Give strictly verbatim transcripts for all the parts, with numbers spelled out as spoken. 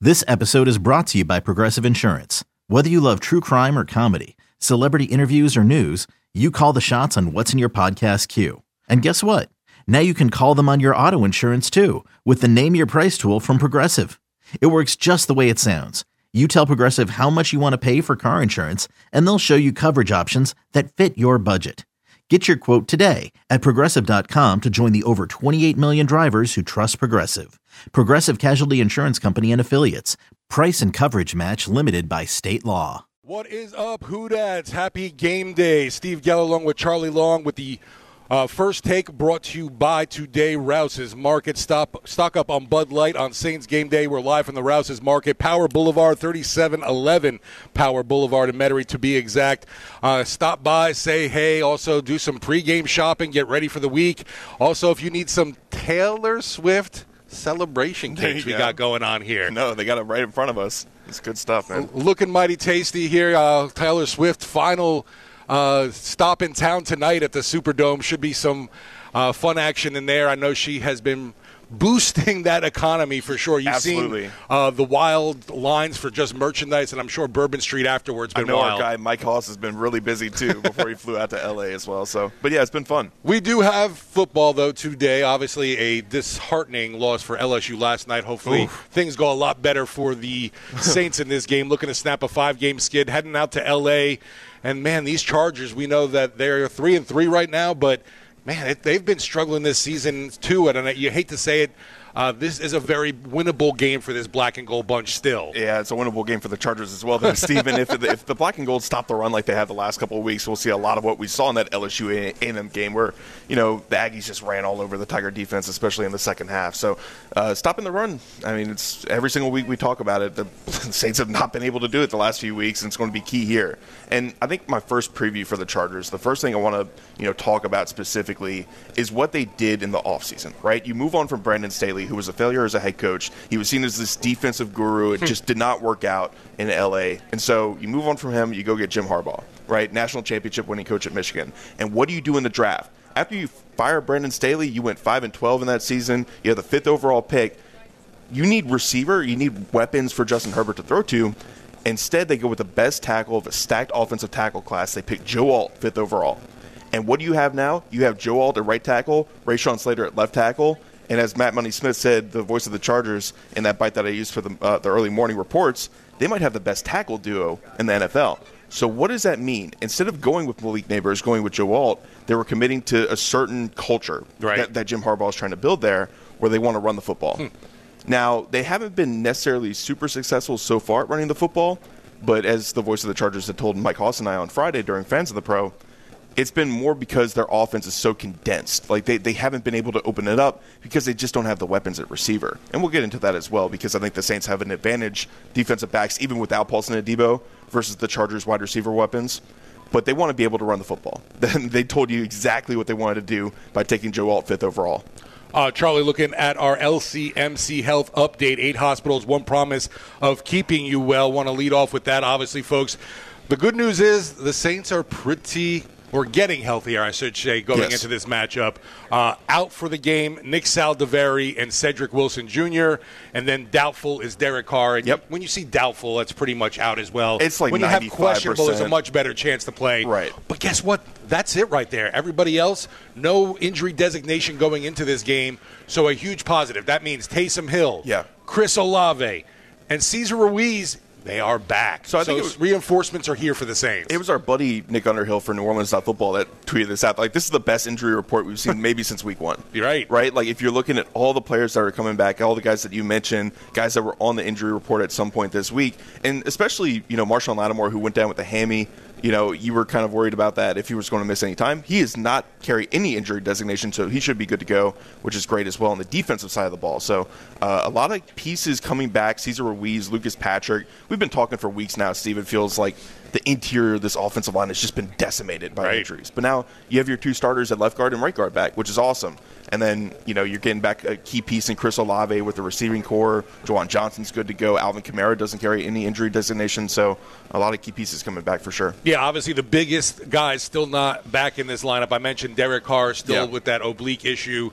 This episode is brought to you by Progressive Insurance. Whether you love true crime or comedy, celebrity interviews or news, you call the shots on what's in your podcast queue. And guess what? Now you can call them on your auto insurance too with the Name Your Price tool from Progressive. It works just the way it sounds. You tell Progressive how much you want to pay for car insurance, and they'll show you coverage options that fit your budget. Get your quote today at Progressive dot com to join the over twenty-eight million drivers who trust Progressive. Progressive Casualty Insurance Company and Affiliates. Price and coverage match limited by state law. What is up, Hoodads? Happy game day. Steve Geller along with Charlie Long with the uh, first take brought to you by Today Rouse's Market. Stop, stock up on Bud Light on Saints game day. We're live from the Rouse's Market. Power Boulevard, thirty-seven eleven Power Boulevard in Metairie to be exact. Uh, stop by, say hey. Also do some pregame shopping. Get ready for the week. Also, if you need some Taylor Swift celebration cakes we go. got going on here. No, they got it right in front of us. It's good stuff, man. Looking mighty tasty here. Uh, Taylor Swift final uh, stop in town tonight at the Superdome. Should be some uh, fun action in there. I know she has been boosting that economy for sure. You've Absolutely. seen uh, the wild lines for just merchandise, and I'm sure Bourbon Street afterwards been I know wild. Our guy Mike Hoss has been really busy too before he flew out to L A as well. So, but yeah, it's been fun. We do have football though today. Obviously, a disheartening loss for L S U last night. Hopefully, Oof. things go a lot better for the Saints in this game. Looking to snap a five-game skid, heading out to L A. And man, these Chargers, we know that they're three and three right now, but man, it, they've been struggling this season too, and you hate to say it, uh, this is a very winnable game for this black and gold bunch still. Yeah, it's a winnable game for the Chargers as well. Then, Steven, if, the, if the black and gold stop the run like they have the last couple of weeks, we'll see a lot of what we saw in that L S U A and M game where, you know, the Aggies just ran all over the Tiger defense, especially in the second half. So uh, stopping the run, I mean, it's every single week we talk about it. The Saints have not been able to do it the last few weeks, and it's going to be key here. And I think my first preview for the Chargers, the first thing I want to, you know, talk about specifically is what they did in the offseason, right? You move on from Brandon Staley, who was a failure as a head coach. He was seen as this defensive guru. It just did not work out in L A. And so you move on from him, you go get Jim Harbaugh, right? National championship winning coach at Michigan. And what do you do in the draft? After you fire Brandon Staley, you went five and twelve in that season. You have the fifth overall pick. You need receiver. You need weapons for Justin Herbert to throw to. Instead, they go with the best tackle of a stacked offensive tackle class. They pick Joe Alt, fifth overall. And what do you have now? You have Joe Alt at right tackle, Rashawn Slater at left tackle, and as Matt Money Smith said, the voice of the Chargers, in that bite that I used for the, uh, the early morning reports, they might have the best tackle duo in the N F L. So what does that mean? Instead of going with Malik Neighbors, going with Joe Alt, they were committing to a certain culture right. that, that Jim Harbaugh is trying to build there where they want to run the football. Hmm. Now, they haven't been necessarily super successful so far at running the football, but as the voice of the Chargers had told Mike Hoss and I on Friday during Fans of the Pro, it's been more because their offense is so condensed. Like, they, they haven't been able to open it up because they just don't have the weapons at receiver. And we'll get into that as well because I think the Saints have an advantage defensive backs, even without Paulson Adebo, versus the Chargers' wide receiver weapons. But they want to be able to run the football. They told you exactly what they wanted to do by taking Joe Alt fifth overall. Uh, Charlie, looking at our L C M C Health update, eight hospitals, one promise of keeping you well. Want to lead off with that, obviously, folks. The good news is the Saints are pretty We're getting healthier, I should say, going yes. into this matchup. Uh, out for the game, Nick Saldiveri and Cedric Wilson Junior And then doubtful is Derek Carr. And yep. you, when you see doubtful, that's pretty much out as well. It's like when you have questionable, there's a much better chance to play. Right. But guess what? That's it right there. Everybody else, no injury designation going into this game. So a huge positive. That means Taysom Hill, yeah. Chris Olave, and Cesar Ruiz. They are back. So I think so it was, reinforcements are here for the Saints. It was our buddy Nick Underhill for New Orleans Football that tweeted this out. Like, this is the best injury report we've seen maybe since week one. You're right. Right? Like, if you're looking at all the players that are coming back, all the guys that you mentioned, guys that were on the injury report at some point this week, and especially, you know, Marshawn Lattimore, who went down with a hammy. You know, you were kind of worried about that if he was going to miss any time. He does not carry any injury designation, so he should be good to go, which is great as well on the defensive side of the ball. So uh, a lot of pieces coming back. Cesar Ruiz, Lucas Patrick. We've been talking for weeks now, Steve. It feels like the interior of this offensive line has just been decimated by right. injuries. But now you have your two starters at left guard and right guard back, which is awesome. And then, you know, you're getting back a key piece in Chris Olave with the receiving core. Juwan Johnson's good to go. Alvin Kamara doesn't carry any injury designation. So a lot of key pieces coming back for sure. Yeah, obviously the biggest guys still not back in this lineup. I mentioned Derek Carr still yeah. with that oblique issue.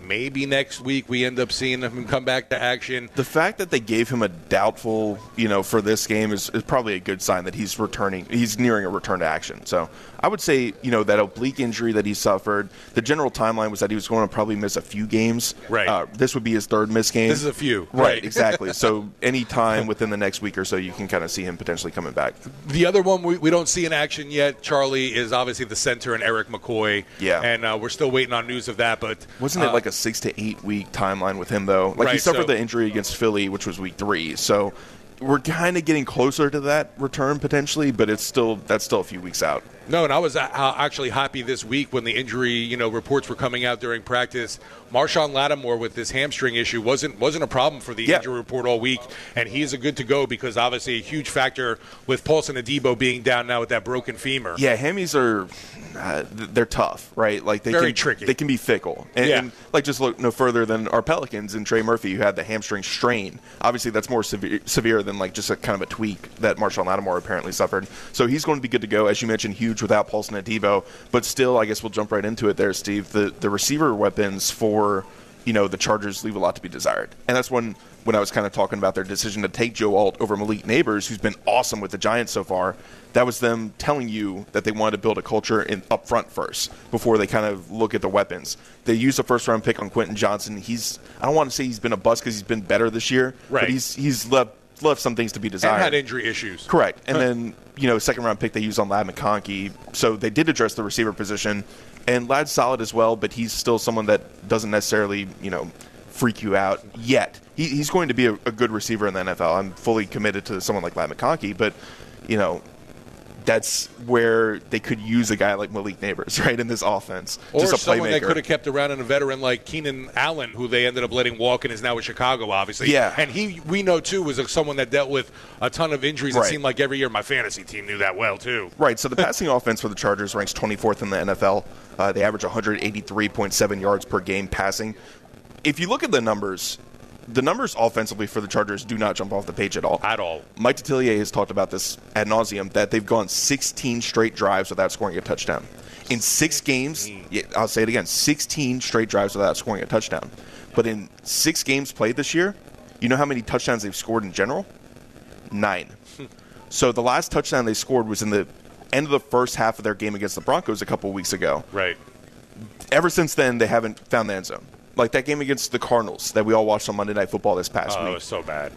maybe next week we end up seeing him come back to action. The fact that they gave him a doubtful, you know, for this game is, is probably a good sign that he's returning. He's nearing a return to action. So I would say, you know, that oblique injury that he suffered, the general timeline was that he was going to probably miss a few games. Right. Uh, this would be his third missed game. This is a few. Right, Right. exactly. So any time within the next week or so, you can kind of see him potentially coming back. The other one we, we don't see in action yet, Charlie, is obviously the center and Eric McCoy. Yeah. And uh, we're still waiting on news of that. But Wasn't uh, it like a six to eight week timeline with him, though? Like Right, he suffered so- the injury against Philly, which was week three. So we're kind of getting closer to that return potentially, but it's still that's still a few weeks out. No, and I was uh, actually happy this week when the injury, you know, reports were coming out during practice. Marshawn Lattimore with this hamstring issue wasn't wasn't a problem for the Yeah. injury report all week, and he is a good to go because obviously a huge factor with Paulson Adebo being down now with that broken femur. Yeah, hammies are uh, they're tough, right? Like they Very can, tricky. They can be fickle, and, Yeah. and like just look no further than our Pelicans and Trey Murphy, who had the hamstring strain. Obviously, that's more severe, severe than like just a kind of a tweak that Marshawn Lattimore apparently suffered. So he's going to be good to go, as you mentioned, huge without Paulson Adebo. But still, I guess we'll jump right into it there, Steve. The the receiver weapons for you know the Chargers leave a lot to be desired, and that's when when I was kind of talking about their decision to take Joe Alt over Malik Neighbors, who's been awesome with the Giants so far. That was them telling you that they wanted to build a culture in up front first before they kind of look at the weapons. They used a first-round pick on Quentin Johnson. He's I don't want to say he's been a bust because he's been better this year, Right. but he's he's left left some things to be desired. And had injury issues. Correct. And then, you know, second round pick they used on Ladd McConkey. So they did address the receiver position. And Ladd's solid as well, but he's still someone that doesn't necessarily, you know, freak you out yet. He, he's going to be a, a good receiver in the N F L. I'm fully committed to someone like Ladd McConkey, but, you know, that's where they could use a guy like Malik Neighbors, right, in this offense. Or Just a someone playmaker. they could have kept around in a veteran like Keenan Allen, who they ended up letting walk and is now with Chicago, obviously. Yeah. And he, we know, too, was a, someone that dealt with a ton of injuries. It Right. seemed like every year my fantasy team knew that well, too. Right, so the passing offense for the Chargers ranks twenty-fourth in the N F L. Uh, they average one hundred eighty-three point seven yards per game passing. If you look at the numbers, the numbers offensively for the Chargers do not jump off the page at all. At all. Mike Detillier has talked about this ad nauseum, that they've gone sixteen straight drives without scoring a touchdown. In six games, yeah, I'll say it again, sixteen straight drives without scoring a touchdown. But in six games played this year, you know how many touchdowns they've scored in general? Nine. So the last touchdown they scored was in the end of the first half of their game against the Broncos a couple of weeks ago. Right. Ever since then, they haven't found the end zone. Like that game against the Cardinals that we all watched on Monday Night Football this past Oh, it week. was so bad.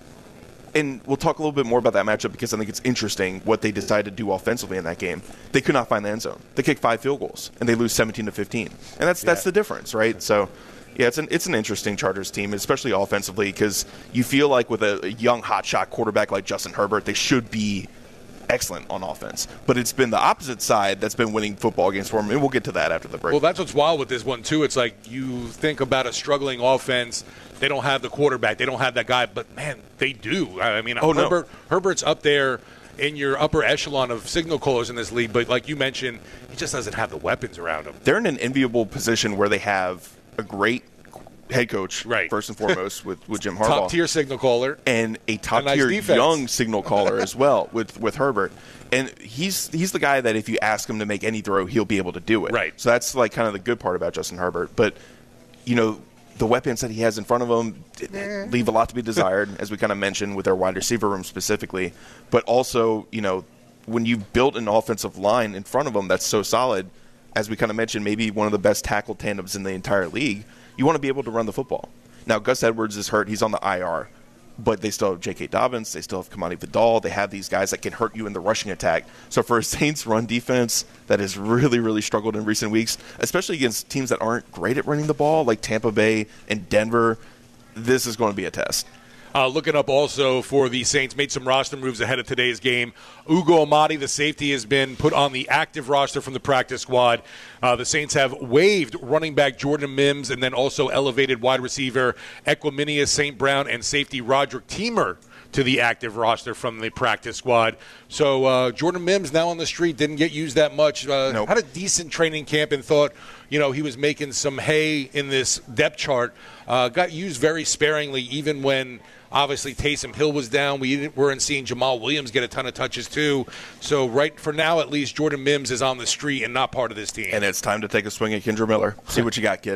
And we'll talk a little bit more about that matchup because I think it's interesting what they decided to do offensively in that game. They could not find the end zone. They kicked five field goals, and they lose seventeen to fifteen. And that's that's Yeah. the difference, right? So, yeah, it's an it's an interesting Chargers team, especially offensively, because you feel like with a, a young hotshot quarterback like Justin Herbert, they should be excellent on offense. But it's been the opposite side that's been winning football games for them, and we'll get to that after the break. Well, that's what's wild with this one, too. It's like you think about a struggling offense. They don't have the quarterback. They don't have that guy. But, man, they do. I mean, Oh, no. Herbert, Herbert's up there in your upper echelon of signal callers in this league. But like you mentioned, he just doesn't have the weapons around him. They're in an enviable position where they have a great head coach, Right. first and foremost, with, with Jim Harbaugh. Top-tier signal caller. And a A top-tier nice defense. young signal caller as well with, with Herbert. And he's he's the guy that if you ask him to make any throw, he'll be able to do it. Right. So that's like kind of the good part about Justin Herbert. But, you know, the weapons that he has in front of him leave a lot to be desired, as we kind of mentioned with their wide receiver room specifically. But also, you know, when you've built an offensive line in front of them that's so solid, as we kind of mentioned, maybe one of the best tackle tandems in the entire league, you want to be able to run the football. Now, Gus Edwards is hurt. He's on the I R. But they still have J K. Dobbins. They still have Kamani Vidal. They have these guys that can hurt you in the rushing attack. So for a Saints run defense that has really, really struggled in recent weeks, especially against teams that aren't great at running the ball, like Tampa Bay and Denver, this is going to be a test. Uh, looking up also for the Saints, made some roster moves ahead of today's game. Ugo Amadi, the safety, has been put on the active roster from the practice squad. Uh, the Saints have waived running back Jordan Mims and then also elevated wide receiver Equiminius Saint Brown and safety Roderick Teamer to the active roster from the practice squad. So uh, Jordan Mims now on the street, didn't get used that much. Uh, Nope. Had a decent training camp and thought, you know, he was making some hay in this depth chart. Uh, got used very sparingly even when obviously Taysom Hill was down. We weren't seeing Jamal Williams get a ton of touches too. So right for now at least, Jordan Mims is on the street and not part of this team. And it's time to take a swing at Kendra Miller. See what you got, kid.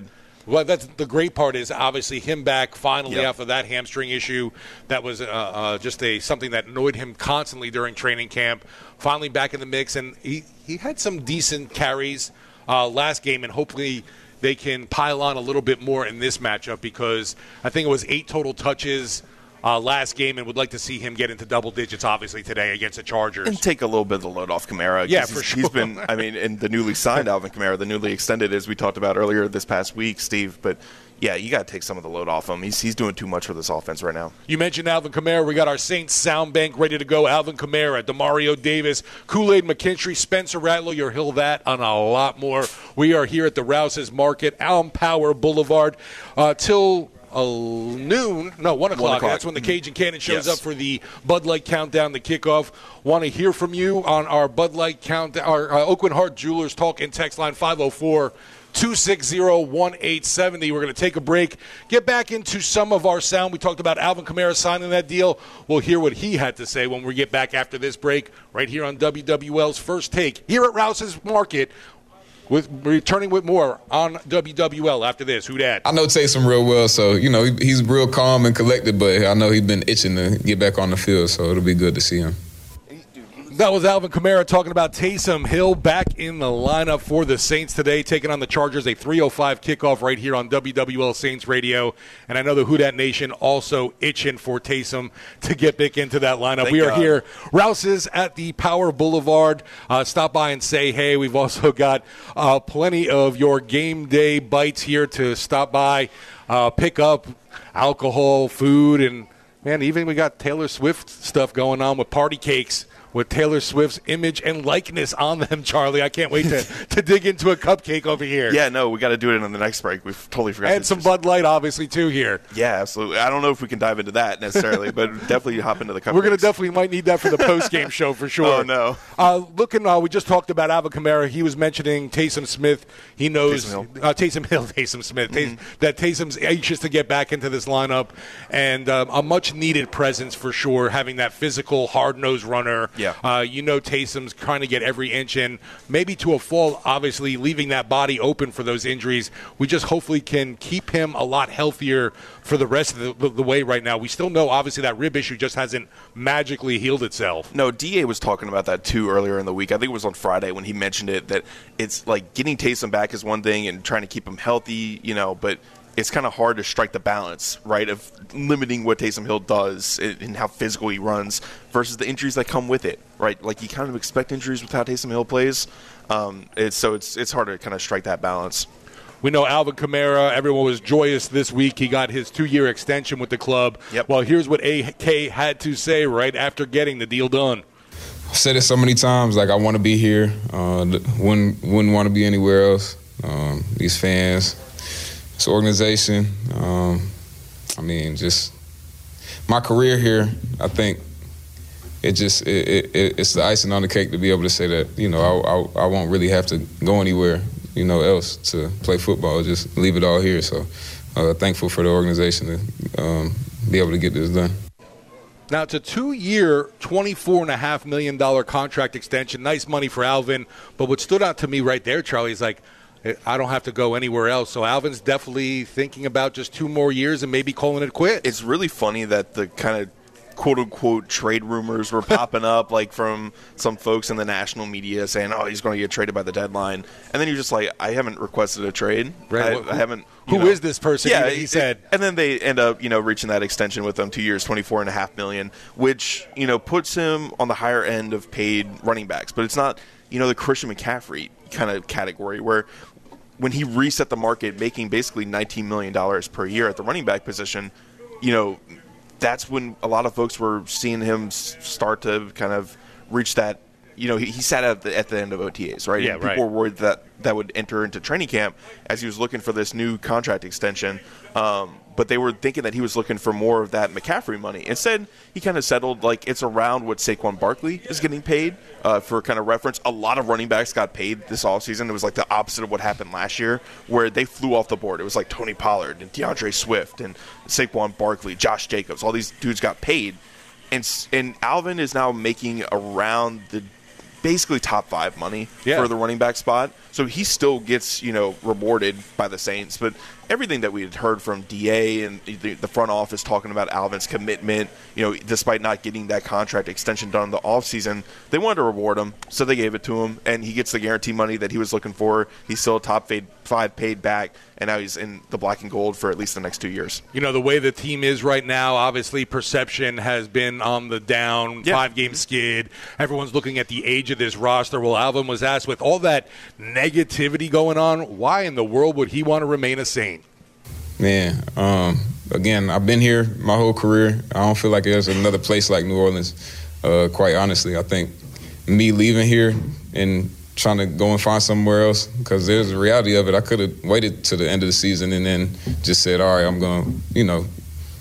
Well, that's the great part is obviously him back finally Yep. after that hamstring issue. That was uh, uh, just a something that annoyed him constantly during training camp. Finally back in the mix, and he, he had some decent carries uh, last game, and hopefully they can pile on a little bit more in this matchup because I think it was eight total touches Uh, last game, and would like to see him get into double digits, obviously, today against the Chargers. And take a little bit of the load off Kamara. Yeah, he's, for sure. He's been, I mean, and the newly signed Alvin Kamara, the newly extended, as we talked about earlier this past week, Steve. But, yeah, you got to take some of the load off him. He's, he's doing too much for this offense right now. You mentioned Alvin Kamara. We got our Saints sound bank ready to go. Alvin Kamara, Demario Davis, Kool-Aid McKinstry, Spencer Rattler. You'll hear that and a lot more. We are here at the Rouse's Market, Allen Power Boulevard, uh, till Uh, noon, no, one o'clock. One o'clock. That's when the Cajun Cannon shows Yes. up for the Bud Light Countdown, the kickoff. Want to hear from you on our Bud Light Countdown, our uh, Oakland Heart Jewelers Talk and Text line five oh four, two six zero, one eight seven oh. We're going to take a break, get back into some of our sound. We talked about Alvin Kamara signing that deal. We'll hear what he had to say when we get back after this break right here on W W L's First Take here at Rouse's Market. With returning with more on W W L after this. Who dat? I know Taysom real well, so, you know, he, he's real calm and collected, but I know he's been itching to get back on the field, so it'll be good to see him. That was Alvin Kamara talking about Taysom Hill back in the lineup for the Saints today, taking on the Chargers, a three oh five kickoff right here on W W L Saints Radio. And I know the Who Dat Nation also itching for Taysom to get back into that lineup. Thank we are God. here. Rouse's at the Power Boulevard. Uh, stop by and say hey. We've also got uh, plenty of your game day bites here to stop by, uh, pick up alcohol, food, and, man, even we got Taylor Swift stuff going on with party cakes with Taylor Swift's image and likeness on them, Charlie. I can't wait to, to dig into a cupcake over here. Yeah, no, we got to do it in the next break. We've totally forgot. And some Bud Light, obviously, too, here. Yeah, absolutely. I don't know if we can dive into that necessarily, but definitely hop into the cupcakes. We're going to definitely might need that for the post-game show for sure. Oh, no. Uh, looking, uh, we just talked about Alvin Kamara. He was mentioning Taysom Smith. He knows Taysom Hill. Uh, Taysom Hill, Taysom Smith. Mm-hmm. Tays- that Taysom's anxious to get back into this lineup, and um, a much-needed presence for sure, having that physical, hard-nosed runner. Yeah. Uh, you know Taysom's trying to get every inch in, maybe to a fault, obviously, leaving that body open for those injuries. We just hopefully can keep him a lot healthier for the rest of the, the, the way right now. We still know, obviously, that rib issue just hasn't magically healed itself. No, D A was talking about that too earlier in the week. I think it was on Friday when he mentioned it, that it's like getting Taysom back is one thing and trying to keep him healthy, you know, but it's kind of hard to strike the balance, right, of limiting what Taysom Hill does and how physical he runs versus the injuries that come with it, right? Like, you kind of expect injuries with how Taysom Hill plays. Um, it's, so it's it's hard to kind of strike that balance. We know Alvin Kamara, everyone was joyous this week. He got his two-year extension with the club. Yep. Well, here's what A K had to say right after getting the deal done. I've said it so many times, like, I want to be here. Uh, wouldn't, wouldn't want to be anywhere else. Um, these fans, this organization, um, I mean, just my career here, I think it just it, it, it's the icing on the cake to be able to say that, you know, I, I, I won't really have to go anywhere, you know, else to play football. Just leave it all here. So uh, thankful for the organization to um, be able to get this done. Now, it's a two-year, twenty-four point five million dollars contract extension. Nice money for Alvin. But what stood out to me right there, Charlie, is like, I don't have to go anywhere else. So Alvin's definitely thinking about just two more years and maybe calling it quits. It's really funny that the kind of quote-unquote trade rumors were popping up, like from some folks in the national media saying, oh, he's going to get traded by the deadline. And then you're just like, I haven't requested a trade. Right. I, I haven't. Who know. is this person? Yeah, he said. And then they end up, you know, reaching that extension with them, two years, twenty-four and a half million, which, you know, puts him on the higher end of paid running backs. But it's not, you know, the Christian McCaffrey kind of category where when he reset the market, making basically nineteen million dollars per year at the running back position, you know, that's when a lot of folks were seeing him start to kind of reach that. You know, he, he sat at the, at the end of O T As, right? Yeah, and people right. were worried that that would enter into training camp as he was looking for this new contract extension. Um, but they were thinking that he was looking for more of that McCaffrey money. Instead, he kind of settled, like, it's around what Saquon Barkley is getting paid. Uh, for kind of reference, a lot of running backs got paid this offseason. It was like the opposite of what happened last year, where they flew off the board. It was like Tony Pollard and DeAndre Swift and Saquon Barkley, Josh Jacobs. All these dudes got paid. And, and Alvin is now making around the basically top five money yeah. for the running back spot. So he still gets, you know, rewarded by the Saints. But everything that we had heard from D A and the, the front office talking about Alvin's commitment, you know, despite not getting that contract extension done in the offseason, they wanted to reward him, so they gave it to him, and he gets the guarantee money that he was looking for. He's still a top paid, five paid back, and now he's in the black and gold for at least the next two years. You know, the way the team is right now, obviously perception has been on the down, yeah. five-game skid. Everyone's looking at the age of this roster. Well, Alvin was asked, with all that negativity going on, why in the world would he want to remain a Saint? Man, um, again, I've been here my whole career. I don't feel like there's another place like New Orleans, uh, quite honestly. I think me leaving here and trying to go and find somewhere else, because there's a reality of it. I could have waited to the end of the season and then just said, all right, I'm going to, you know,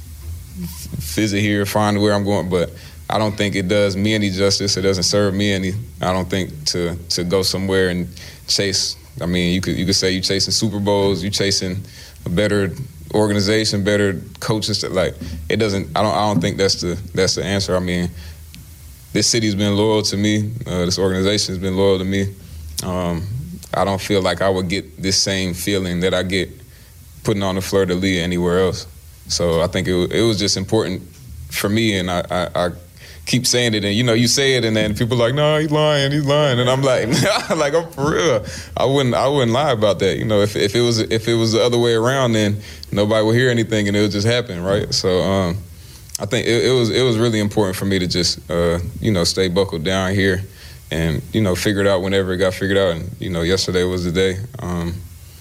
visit here, find where I'm going. But I don't think it does me any justice. It doesn't serve me any. I don't think to to go somewhere and chase. I mean, you could you could say you're chasing Super Bowls, you're chasing a better organization, better coaches. Like, it doesn't. I don't. I don't think that's the that's the answer. I mean, this city's been loyal to me. Uh, this organization's been loyal to me. Um, I don't feel like I would get this same feeling that I get putting on the fleur de lis anywhere else. So I think it, it was just important for me, and I, I, I keep saying it. And, you know, you say it, and then people are like, no, he's lying, he's lying. And I'm like, like, I'm for real. I wouldn't I wouldn't lie about that. You know, if if it was if it was the other way around, then nobody would hear anything, and it would just happen, right? So um, I think it, it was it was really important for me to just, uh, you know, stay buckled down here and, you know, figure it out whenever it got figured out. And, you know, yesterday was the day. Um,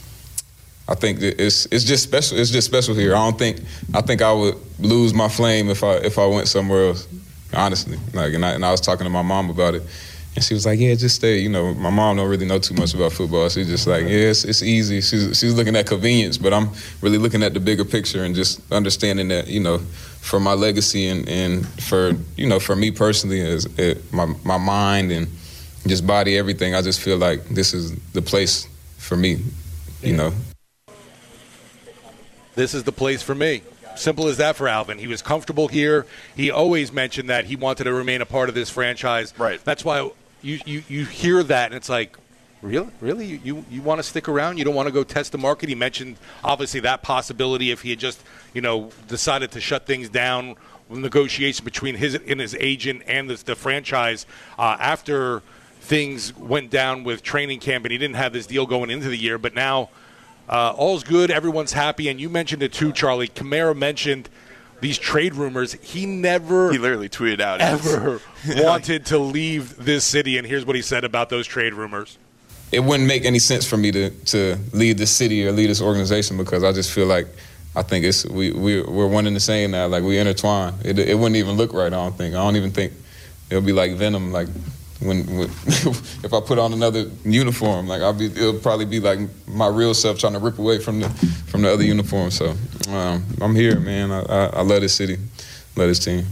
I think it's it's just special. It's just special here. I don't think I think I would lose my flame if I if I went somewhere else. Honestly, like, and I, and I was talking to my mom about it, and she was like, "Yeah, just stay." You know, my mom don't really know too much about football. She's just like, "Yeah, it's, it's easy." She's she's looking at convenience, but I'm really looking at the bigger picture and just understanding that, you know, for my legacy and, and for, you know, for me personally, as it, my my mind and just body, everything. I just feel like this is the place for me. You know. This is the place for me. Simple as that for Alvin. He was comfortable here. He always mentioned that he wanted to remain a part of this franchise. Right. That's why you, you, you hear that, and it's like, really? Really? You, you, you want to stick around? You don't want to go test the market? He mentioned, obviously, that possibility if he had just, you know, decided to shut things down with negotiation between his and his agent and the, the franchise uh, after things went down with training camp, and he didn't have this deal going into the year. But now Uh, all's good. Everyone's happy. And you mentioned it too, Charlie. Kamara mentioned these trade rumors. He never – He literally tweeted out. ever wanted to leave this city. And here's what he said about those trade rumors. It wouldn't make any sense for me to, to leave this city or leave this organization, because I just feel like I think it's we, we, we're one and the same now. Like, we intertwine. It, it wouldn't even look right, I don't think. I don't even think it'll be like Venom, like – When, when if I put on another uniform, like I'll be, it'll probably be like my real self trying to rip away from the from the other uniform. So um, I'm here, man. I, I, I love this city, love this team.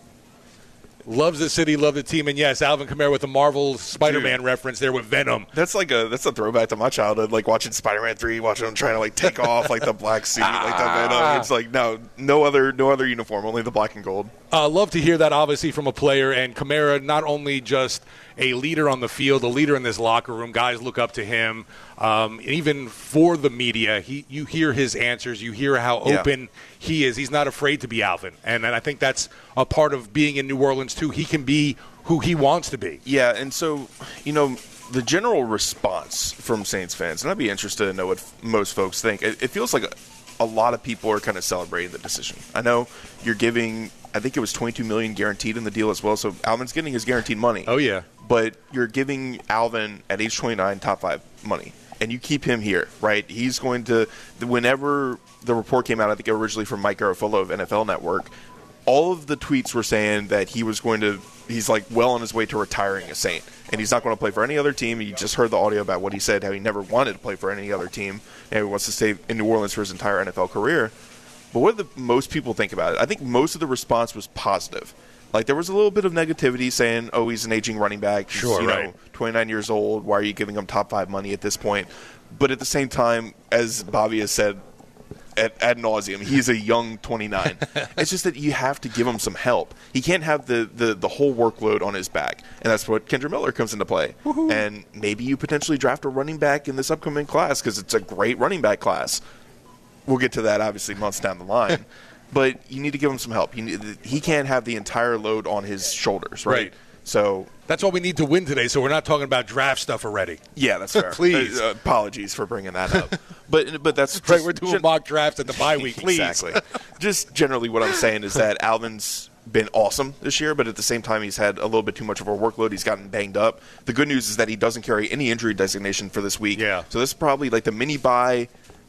Loves the city, love the team, and yes, Alvin Kamara with the Marvel Spider-Man Dude, reference there with Venom. That's like a that's a throwback to my childhood, like watching Spider-Man three, watching him trying to like take off like the black suit, like the Venom. It's like no, no other, no other uniform, only the black and gold. Uh, love to hear that, obviously, from a player. And Kamara, not only just a leader on the field, a leader in this locker room. Guys look up to him. Um, even for the media, he you hear his answers. You hear how open yeah. he is. He's not afraid to be Alvin. And, and I think that's a part of being in New Orleans, too. He can be who he wants to be. Yeah, and so, you know, the general response from Saints fans, and I'd be interested to know what f- most folks think. It, it feels like a, a lot of people are kind of celebrating the decision. I know you're giving, I think it was twenty-two million dollars guaranteed in the deal as well, so Alvin's getting his guaranteed money. Oh, yeah. But you're giving Alvin, at age twenty-nine, top five money. And you keep him here, right? He's going to, whenever the report came out, I think originally from Mike Garafolo of N F L Network, all of the tweets were saying that he was going to, he's like well on his way to retiring a Saint. And he's not going to play for any other team. You just heard the audio about what he said, how he never wanted to play for any other team. And he wants to stay in New Orleans for his entire N F L career. But what do the most people think about it? I think most of the response was positive. Like, there was a little bit of negativity saying, oh, he's an aging running back. He's, sure, you right. know, twenty-nine years old. Why are you giving him top five money at this point? But at the same time, as Bobby has said ad, ad nauseum, he's a young twenty-nine. It's just that you have to give him some help. He can't have the, the, the whole workload on his back. And that's what Kendra Miller comes into play. Woo-hoo. And maybe you potentially draft a running back in this upcoming class because it's a great running back class. we'll get to that obviously months down the line. But you need to give him some help. He, need, he can't have the entire load on his shoulders, right? Right. So that's all we need to win today, so we're not talking about draft stuff already. Yeah, that's fair. Please. Uh, apologies for bringing that up. But but that's right, just, we're doing gen- mock drafts at the bye week, please. Exactly. Just generally what I'm saying is that Alvin's been awesome this year, but at the same time he's had a little bit too much of a workload. He's gotten banged up. The good news is that he doesn't carry any injury designation for this week. Yeah. So this is probably like the mini bye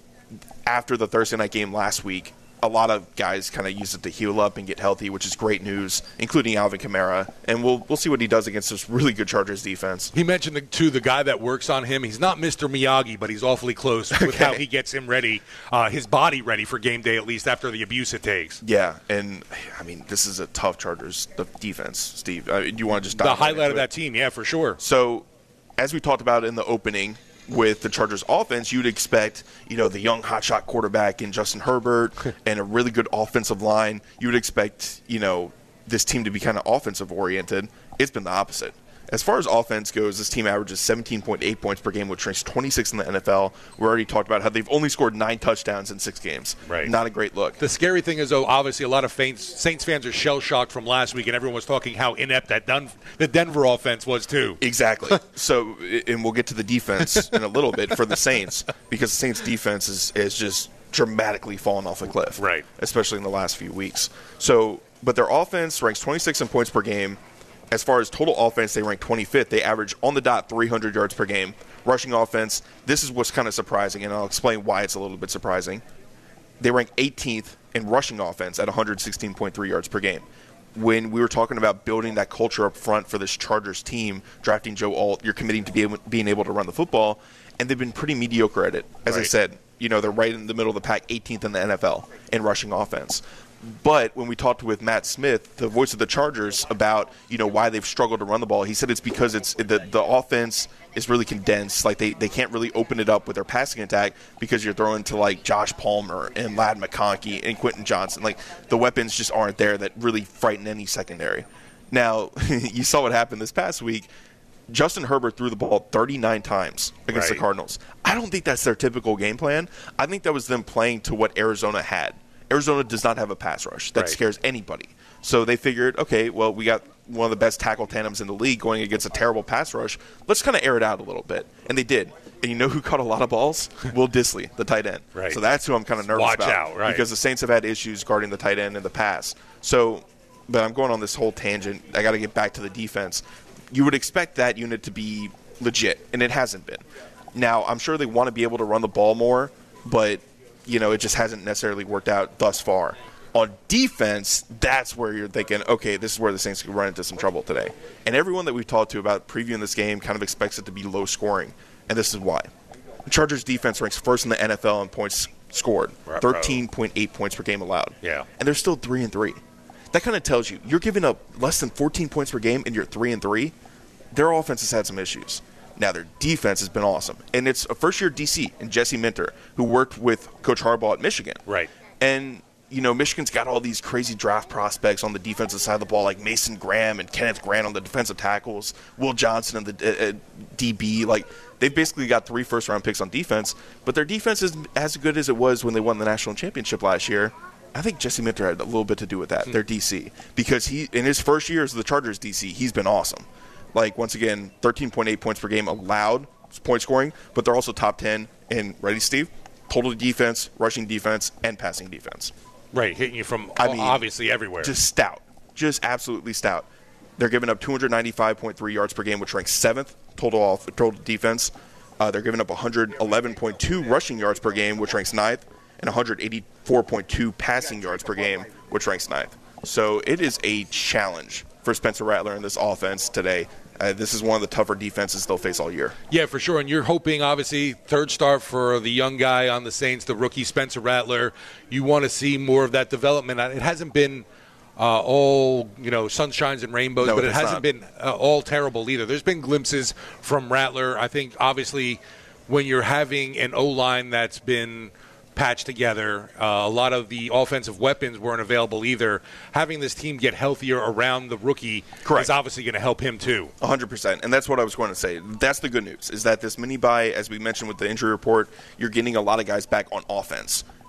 after the Thursday night game last week. A lot of guys kind of use it to heal up and get healthy, which is great news, including Alvin Kamara. And we'll we'll see what he does against this really good Chargers defense. He mentioned, the, too, the guy that works on him. He's not Mister Miyagi, but he's awfully close with Okay. how he gets him ready, uh, his body ready for game day, at least after the abuse it takes. Yeah, and, I mean, this is a tough Chargers defense, Steve. Uh, do you want to just dive The right highlight into of that it? team, yeah, for sure. So, as we talked about in the opening, with the Chargers offense, you'd expect, you know, the young hotshot quarterback in Justin Herbert and a really good offensive line. You would expect, you know, this team to be kind of offensive oriented. It's been the opposite. As far as offense goes, this team averages seventeen point eight points per game, which ranks twenty-sixth in the N F L. We already talked about how they've only scored nine touchdowns in six games. Right. Not a great look. The scary thing is, though, obviously a lot of Saints, Saints fans are shell-shocked from last week, and everyone was talking how inept that Dun- the Denver offense was, too. Exactly. So, and we'll get to the defense in a little bit for the Saints, because the Saints' defense is, is just dramatically fallen off a cliff. Right. Especially in the last few weeks. So, but their offense ranks twenty-sixth in points per game. As far as total offense, they rank twenty-fifth. They average on the dot three hundred yards per game. Rushing offense, this is what's kind of surprising, and I'll explain why it's a little bit surprising. They rank eighteenth in rushing offense at one hundred sixteen point three yards per game. When we were talking about building that culture up front for this Chargers team, drafting Joe Alt, you're committing to be able, being able to run the football, and they've been pretty mediocre at it. As Right. I said, you know, they're right in the middle of the pack, eighteenth in the N F L in rushing offense. But when we talked with Matt Smith, the voice of the Chargers, about, you know, why they've struggled to run the ball, he said it's because it's the the offense is really condensed. Like they, they can't really open it up with their passing attack because you're throwing to like Josh Palmer and Ladd McConkey and Quentin Johnson. Like the weapons just aren't there that really frighten any secondary. Now, you saw what happened this past week. Justin Herbert threw the ball thirty-nine times against Right. the Cardinals. I don't think that's their typical game plan. I think that was them playing to what Arizona had. Arizona does not have a pass rush that Right. scares anybody. So they figured, okay, well, we got one of the best tackle tandems in the league going against a terrible pass rush. Let's kind of air it out a little bit. And they did. And you know who caught a lot of balls? Will Disley, the tight end. Right. So that's who I'm kind of nervous Watch about. out, right. Because the Saints have had issues guarding the tight end in the pass. So, but I'm going on this whole tangent. I got to get back to the defense. You would expect that unit to be legit, and it hasn't been. Now, I'm sure they want to be able to run the ball more, but you know, it just hasn't necessarily worked out thus far. On defense, that's where you're thinking, okay, this is where the Saints could run into some trouble today. And everyone that we've talked to about previewing this game kind of expects it to be low scoring, and this is why. The Chargers defense ranks first in the N F L in points scored, Ruh-roh. thirteen point eight points per game allowed. Yeah. And they're still three and three. That kind of tells you you're giving up less than fourteen points per game and you're three and three. Their offense has had some issues. Now, their defense has been awesome. And it's a first-year D C in Jesse Minter, who worked with Coach Harbaugh at Michigan. Right. And, you know, Michigan's got all these crazy draft prospects on the defensive side of the ball, like Mason Graham and Kenneth Grant on the defensive tackles, Will Johnson on the uh, uh, D B. Like, they've basically got three first-round picks on defense, but their defense is as good as it was when they won the national championship last year. I think Jesse Minter had a little bit to do with that, their D C, because he, in his first year as the Chargers D C, he's been awesome. Like, once again, thirteen point eight points per game allowed point scoring, but they're also top ten in, ready, Steve? Total defense, rushing defense, and passing defense. Right, hitting you from I mean, obviously everywhere. Just stout. Just absolutely stout. They're giving up two hundred ninety-five point three yards per game, which ranks seventh total off total defense. Uh, they're giving up one hundred eleven point two rushing yards per game, which ranks ninth, and one hundred eighty-four point two passing yards per game, which ranks ninth. So it is a challenge for Spencer Rattler in this offense today. Uh, this is one of the tougher defenses they'll face all year. Yeah, for sure. And you're hoping, obviously, third start for the young guy on the Saints, the rookie Spencer Rattler. You want to see more of that development. It hasn't been uh, all, you know, sunshines and rainbows, No, but it it's hasn't not. been uh, all terrible either. There's been glimpses from Rattler. I think, obviously, when you're having an O-line that's been patched together, uh, a lot of the offensive weapons weren't available either. Having this team get healthier around the rookie Correct. is obviously going to help him too. one hundred percent. And that's what I was going to say. That's the good news, is that this mini-bye, as we mentioned with the injury report, you're getting a lot of guys back on offense.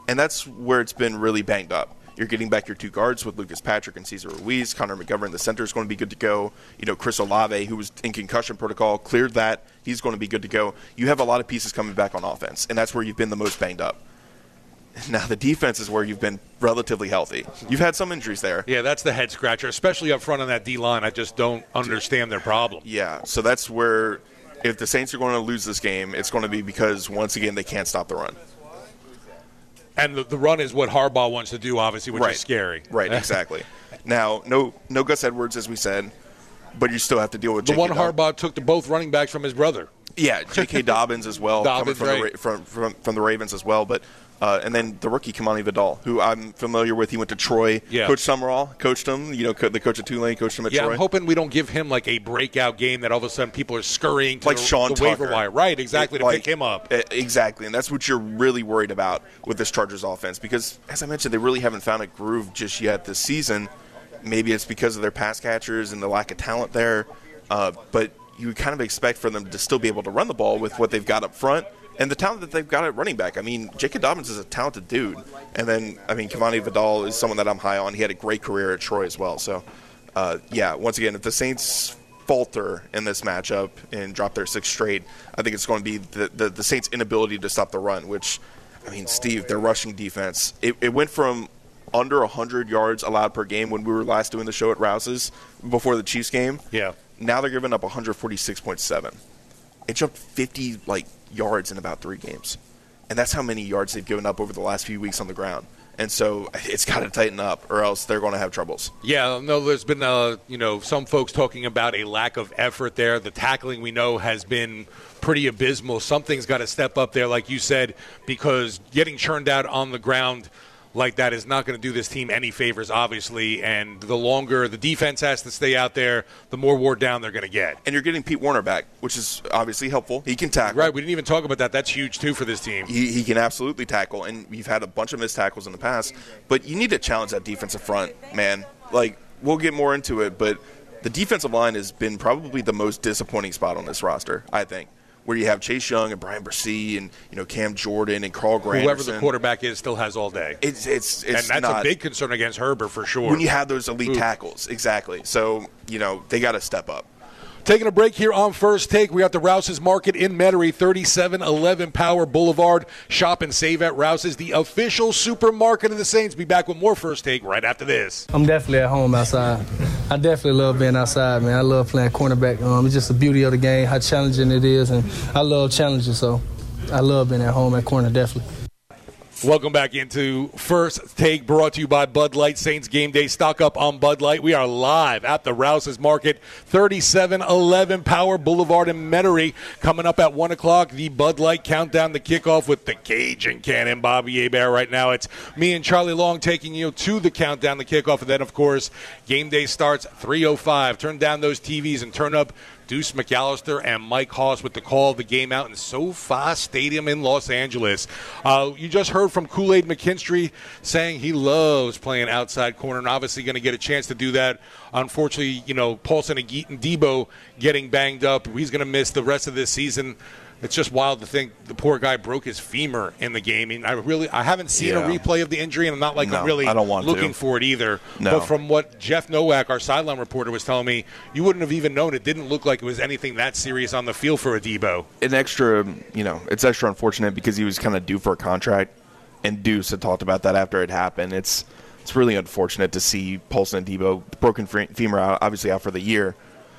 And that's where it's been really banged up. You're getting back your two guards with Lucas Patrick and Cesar Ruiz. Connor McGovern, the center, is going to be good to go. You know, Chris Olave, who was in concussion protocol, cleared that. He's going to be good to go. You have a lot of pieces coming back on offense, and that's where you've been the most banged up. Now, the defense is where you've been relatively healthy. You've had some injuries there. Yeah, that's the head scratcher, especially up front on that D-line. I just don't understand their problem. Yeah, so that's where if the Saints are going to lose this game, it's going to be because, once again, they can't stop the run. And the, the run is what Harbaugh wants to do, obviously, which right. is scary. Right, exactly. Now, no no Gus Edwards, as we said, but you still have to deal with the J K one Dobbins. Harbaugh took to both running backs from his brother. Yeah, J K Dobbins as well, Dobbins, coming from, right. the, from, from, from the Ravens as well. But uh, and then the rookie Kamani Vidal, who I'm familiar with. He went to Troy. Yeah. Coach Summerall coached him. You know, co- the coach at Tulane coached him at Yeah, Troy. I'm hoping we don't give him like a breakout game that all of a sudden people are scurrying to like the, Sean the waiver Tucker. wire. Right, exactly, It, to like, pick him up. uh, Exactly, and that's what you're really worried about with this Chargers offense because, as I mentioned, they really haven't found a groove just yet this season. Maybe it's because of their pass catchers and the lack of talent there, uh, but you would kind of expect for them to still be able to run the ball with what they've got up front and the talent that they've got at running back. I mean, J K Dobbins is a talented dude. And then, I mean, Kamani Vidal is someone that I'm high on. He had a great career at Troy as well. So, uh, yeah, once again, if the Saints falter in this matchup and drop their sixth straight, I think it's going to be the, the, the Saints' inability to stop the run, which, I mean, Steve, their rushing defense, it, it went from under one hundred yards allowed per game when we were last doing the show at Rouse's before the Chiefs game. Yeah. Now they're giving up one forty-six point seven. It jumped fifty like yards in about three games. And that's how many yards they've given up over the last few weeks on the ground. And so it's got to tighten up or else they're going to have troubles. Yeah, no, there's been, uh, you know, some folks talking about a lack of effort there. The tackling we know has been pretty abysmal. Something's got to step up there, like you said, because getting churned out on the ground like that is not going to do this team any favors, obviously. And the longer the defense has to stay out there, the more wore down they're going to get. And you're getting Pete Warner back, which is obviously helpful. He can tackle. Right, we didn't even talk about that. That's huge, too, for this team. He, he can absolutely tackle, and you've had a bunch of missed tackles in the past. But you need to challenge that defensive front, man. Like, we'll get more into it, but the defensive line has been probably the most disappointing spot on this roster, I think, where you have Chase Young and Brian Bresee and, you know, Cam Jordan and Carl Granderson. Whoever the quarterback is still has all day. It's it's it's and that's not, a big concern against Herbert for sure. when you have those elite Ooh. tackles. Exactly. So, you know, they got to step up. Taking a break here on First Take. We got the Rouse's Market in Metairie, thirty-seven eleven Power Boulevard. Shop and save at Rouse's, the official supermarket of the Saints. Be back with more First Take right after this. I'm definitely at home outside. I definitely love being outside, man. I love playing cornerback. Um, it's just the beauty of the game, how challenging it is, and I love challenges, so I love being at home at corner, definitely. Welcome back into First Take, brought to you by Bud Light. Saints game day, stock up on Bud Light. We are live at the Rouse's Market, thirty-seven eleven Power Boulevard in Metairie. Coming up at one o'clock, the Bud Light countdown, the kickoff with the Cajun Cannon, Bobby Hebert. Right now, it's me and Charlie Long taking you to the countdown, the kickoff. And then, of course, game day starts three oh five. Turn down those T Vs and turn up Deuce McAllister and Mike Haas with the call of the game out in SoFi Stadium in Los Angeles. Uh, you just heard from Kool-Aid McKinstry saying he loves playing outside corner and obviously going to get a chance to do that. Unfortunately, you know, Paulson and Debo getting banged up. He's going to miss the rest of this season. It's just wild to think the poor guy broke his femur in the game. I mean, I really, I haven't seen Yeah. a replay of the injury, and I'm not like No, I'm really I don't want looking to. for it either. No. But from what Jeff Nowak, our sideline reporter, was telling me, you wouldn't have even known. It didn't look like it was anything that serious on the field for a Debo. An extra, you know, it's extra unfortunate because he was kind of due for a contract, and Deuce had talked about that after it happened. It's it's really unfortunate to see Paulson and Debo broken femur out, obviously out for the year.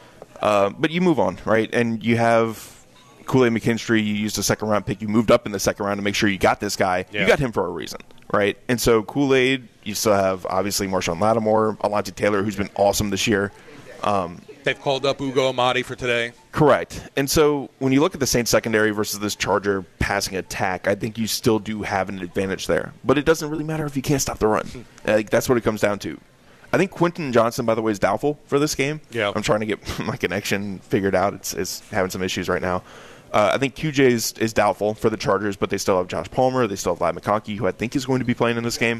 Uh, but you move on, right? And you have Kool-Aid McKinstry. You used a second round pick. You moved up in the second round to make sure you got this guy. Yeah. You got him for a reason, right? And so Kool-Aid, you still have obviously Marshawn Lattimore, Alontae Taylor, who's been awesome this year. Um, They've called up Ugo Amadi for today. Correct. And so when you look at the Saints secondary versus this Charger passing attack, I think you still do have an advantage there. But it doesn't really matter if you can't stop the run. Like, that's what it comes down to. I think Quentin Johnson, by the way, is doubtful for this game. Yeah. I'm trying to get my connection figured out. It's, it's having some issues right now. Uh, I think Q J is, is doubtful for the Chargers, but they still have Josh Palmer. They still have Ladd McConkey, who I think is going to be playing in this game.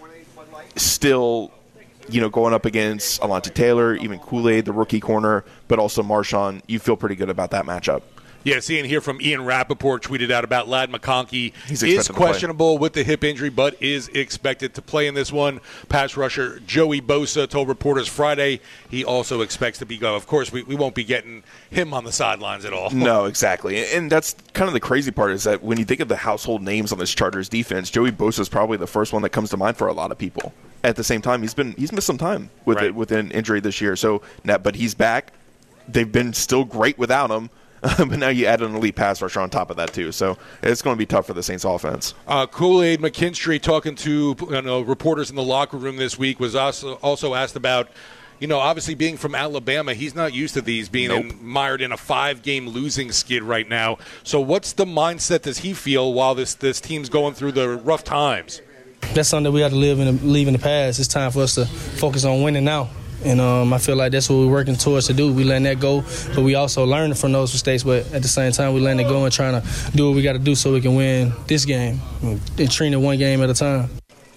Still, you know, going up against Alontae Taylor, even Kool-Aid, the rookie corner, but also Marshawn, you feel pretty good about that matchup. Yeah, seeing here from Ian Rappaport tweeted out about Ladd McConkey. He's is questionable with the hip injury, but is expected to play in this one. Pass rusher Joey Bosa told reporters Friday he also expects to be go. Of course, we, we won't be getting him on the sidelines at all. No, exactly. And that's kind of the crazy part is that when you think of the household names on this Chargers defense, Joey Bosa is probably the first one that comes to mind for a lot of people. At the same time, he's been he's missed some time with right. it, with an injury this year. So, now, but he's back. They've been still great without him. But now you add an elite pass rusher on top of that, too. So it's going to be tough for the Saints offense. Uh, Kool-Aid McKinstry, talking to you know, reporters in the locker room this week, was also, also asked about, you know, obviously being from Alabama, he's not used to these, being nope. in, mired in a five-game losing skid right now. So what's the mindset does he feel while this, this team's going through the rough times? That's something that we have to live in the, leave in the past. It's time for us to focus on winning now. And um, I feel like that's what we're working towards to do. We letting that go, but we also learn from those mistakes. But at the same time, we letting it go and trying to do what we got to do so we can win this game and treat it one game at a time.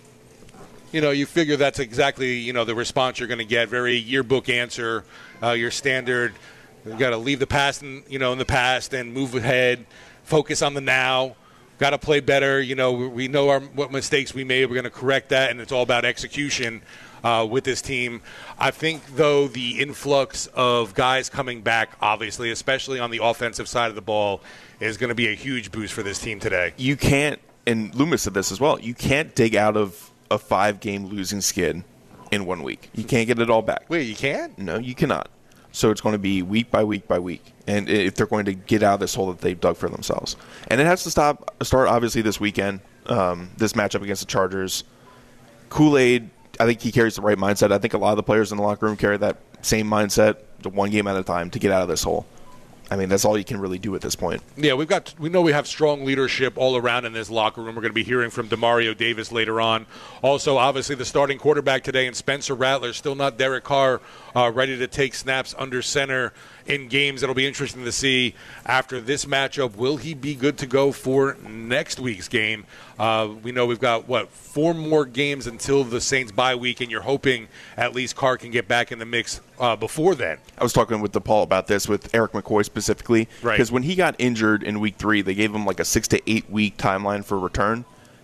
You know, you figure that's exactly, you know, the response you're going to get. Very yearbook answer, uh, your standard. You got to leave the past, in, you know, in the past and move ahead, focus on the now. Got to play better. You know, we know our, what mistakes we made. We're going to correct that, and it's all about execution. Uh, with this team. I think, though, the influx of guys coming back, obviously, especially on the offensive side of the ball, is going to be a huge boost for this team today. You can't, and Loomis said this as well, you can't dig out of a five-game losing skid in one week. You can't get it all back. Wait, you can't? No, you cannot. So it's going to be week by week by week, and if they're going to get out of this hole that they've dug for themselves. And it has to stop. start, obviously, this weekend, um, this matchup against the Chargers. Kool-Aid, I think he carries the right mindset. I think a lot of the players in the locker room carry that same mindset, the one game at a time, to get out of this hole. I mean, that's all you can really do at this point. Yeah, we've got we know we have strong leadership all around in this locker room. We're going to be hearing from Demario Davis later on. Also, obviously, the starting quarterback today, and Spencer Rattler, still not Derek Carr, uh, ready to take snaps under center in games. It'll be interesting to see after this matchup, will he be good to go for next week's game? Uh, we know we've got, what, four more games until the Saints bye week, and you're hoping at least Carr can get back in the mix uh, before then. I was talking with DePaul about this, with Eric McCoy specifically, right? Because when he got injured in week three, they gave him like a six to eight week timeline for return.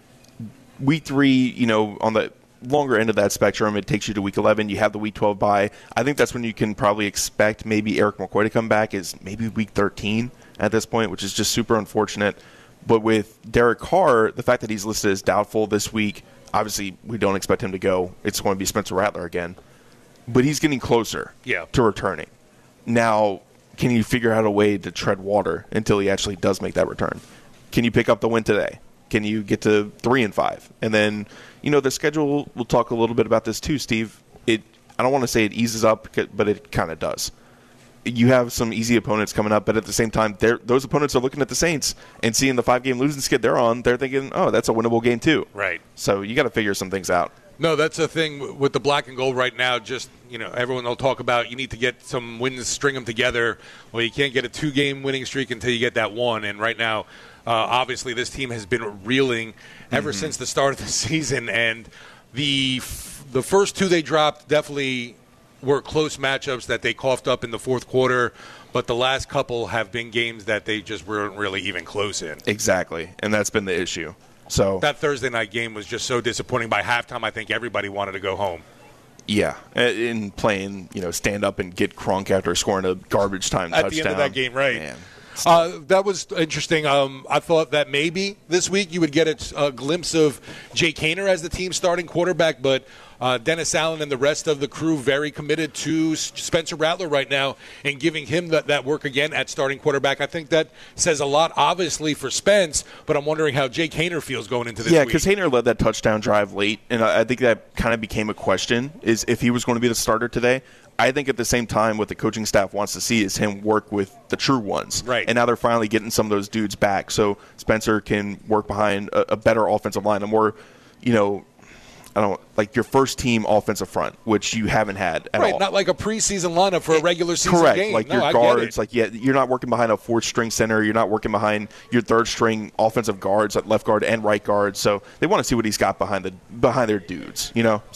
Week three, you know, on the longer end of that spectrum, it takes you to week eleven. You have the week twelve bye. I think that's when you can probably expect maybe Eric McCoy to come back, is maybe week thirteen at this point, which is just super unfortunate. But with Derek Carr, the fact that he's listed as doubtful this week, obviously we don't expect him to go. It's going to be Spencer Rattler again. But he's getting closer yeah. to returning. Now, can you figure out a way to tread water until he actually does make that return? Can you pick up the win today? Can you get to three and five? And then, you know, the schedule, we'll talk a little bit about this too, Steve. It, I don't want to say it eases up, but it kind of does. You have some easy opponents coming up, but at the same time, those opponents are looking at the Saints and seeing the five-game losing skid they're on. They're thinking, oh, that's a winnable game too. Right. So you got to figure some things out. No, that's the thing with the black and gold right now. Just, you know, everyone will talk about you need to get some wins, string them together. Well, you can't get a two-game winning streak until you get that one. And right now, uh, obviously, this team has been reeling ever mm-hmm. since the start of the season. And the the first two they dropped definitely were close matchups that they coughed up in the fourth quarter. But the last couple have been games that they just weren't really even close in. Exactly, and that's been the issue. So that Thursday night game was just so disappointing. By halftime, I think everybody wanted to go home. Yeah, in playing, you know, stand up and get Kronk after scoring a garbage time at touchdown. At the end of that game, right. Man. Uh, that was interesting. Um, I thought that maybe this week you would get a, a glimpse of Jake Haener as the team's starting quarterback, but uh, Dennis Allen and the rest of the crew very committed to Spencer Rattler right now and giving him that, that work again at starting quarterback. I think that says a lot, obviously, for Spence, but I'm wondering how Jake Haener feels going into this yeah, week. Yeah, because Haener led that touchdown drive late, and I think that kind of became a question, is if he was going to be the starter today. I think at the same time what the coaching staff wants to see is him work with the true ones. Right. And now they're finally getting some of those dudes back so Spencer can work behind a, a better offensive line, a more, you know, I don't like your first team offensive front, which you haven't had at right, all. Not like a preseason lineup for a regular season Correct. game. Like no, your I guards, like yeah, you're not working behind a fourth string center. You're not working behind your third string offensive guards, like left guard and right guard. So they want to see what he's got behind the behind their dudes, you know. So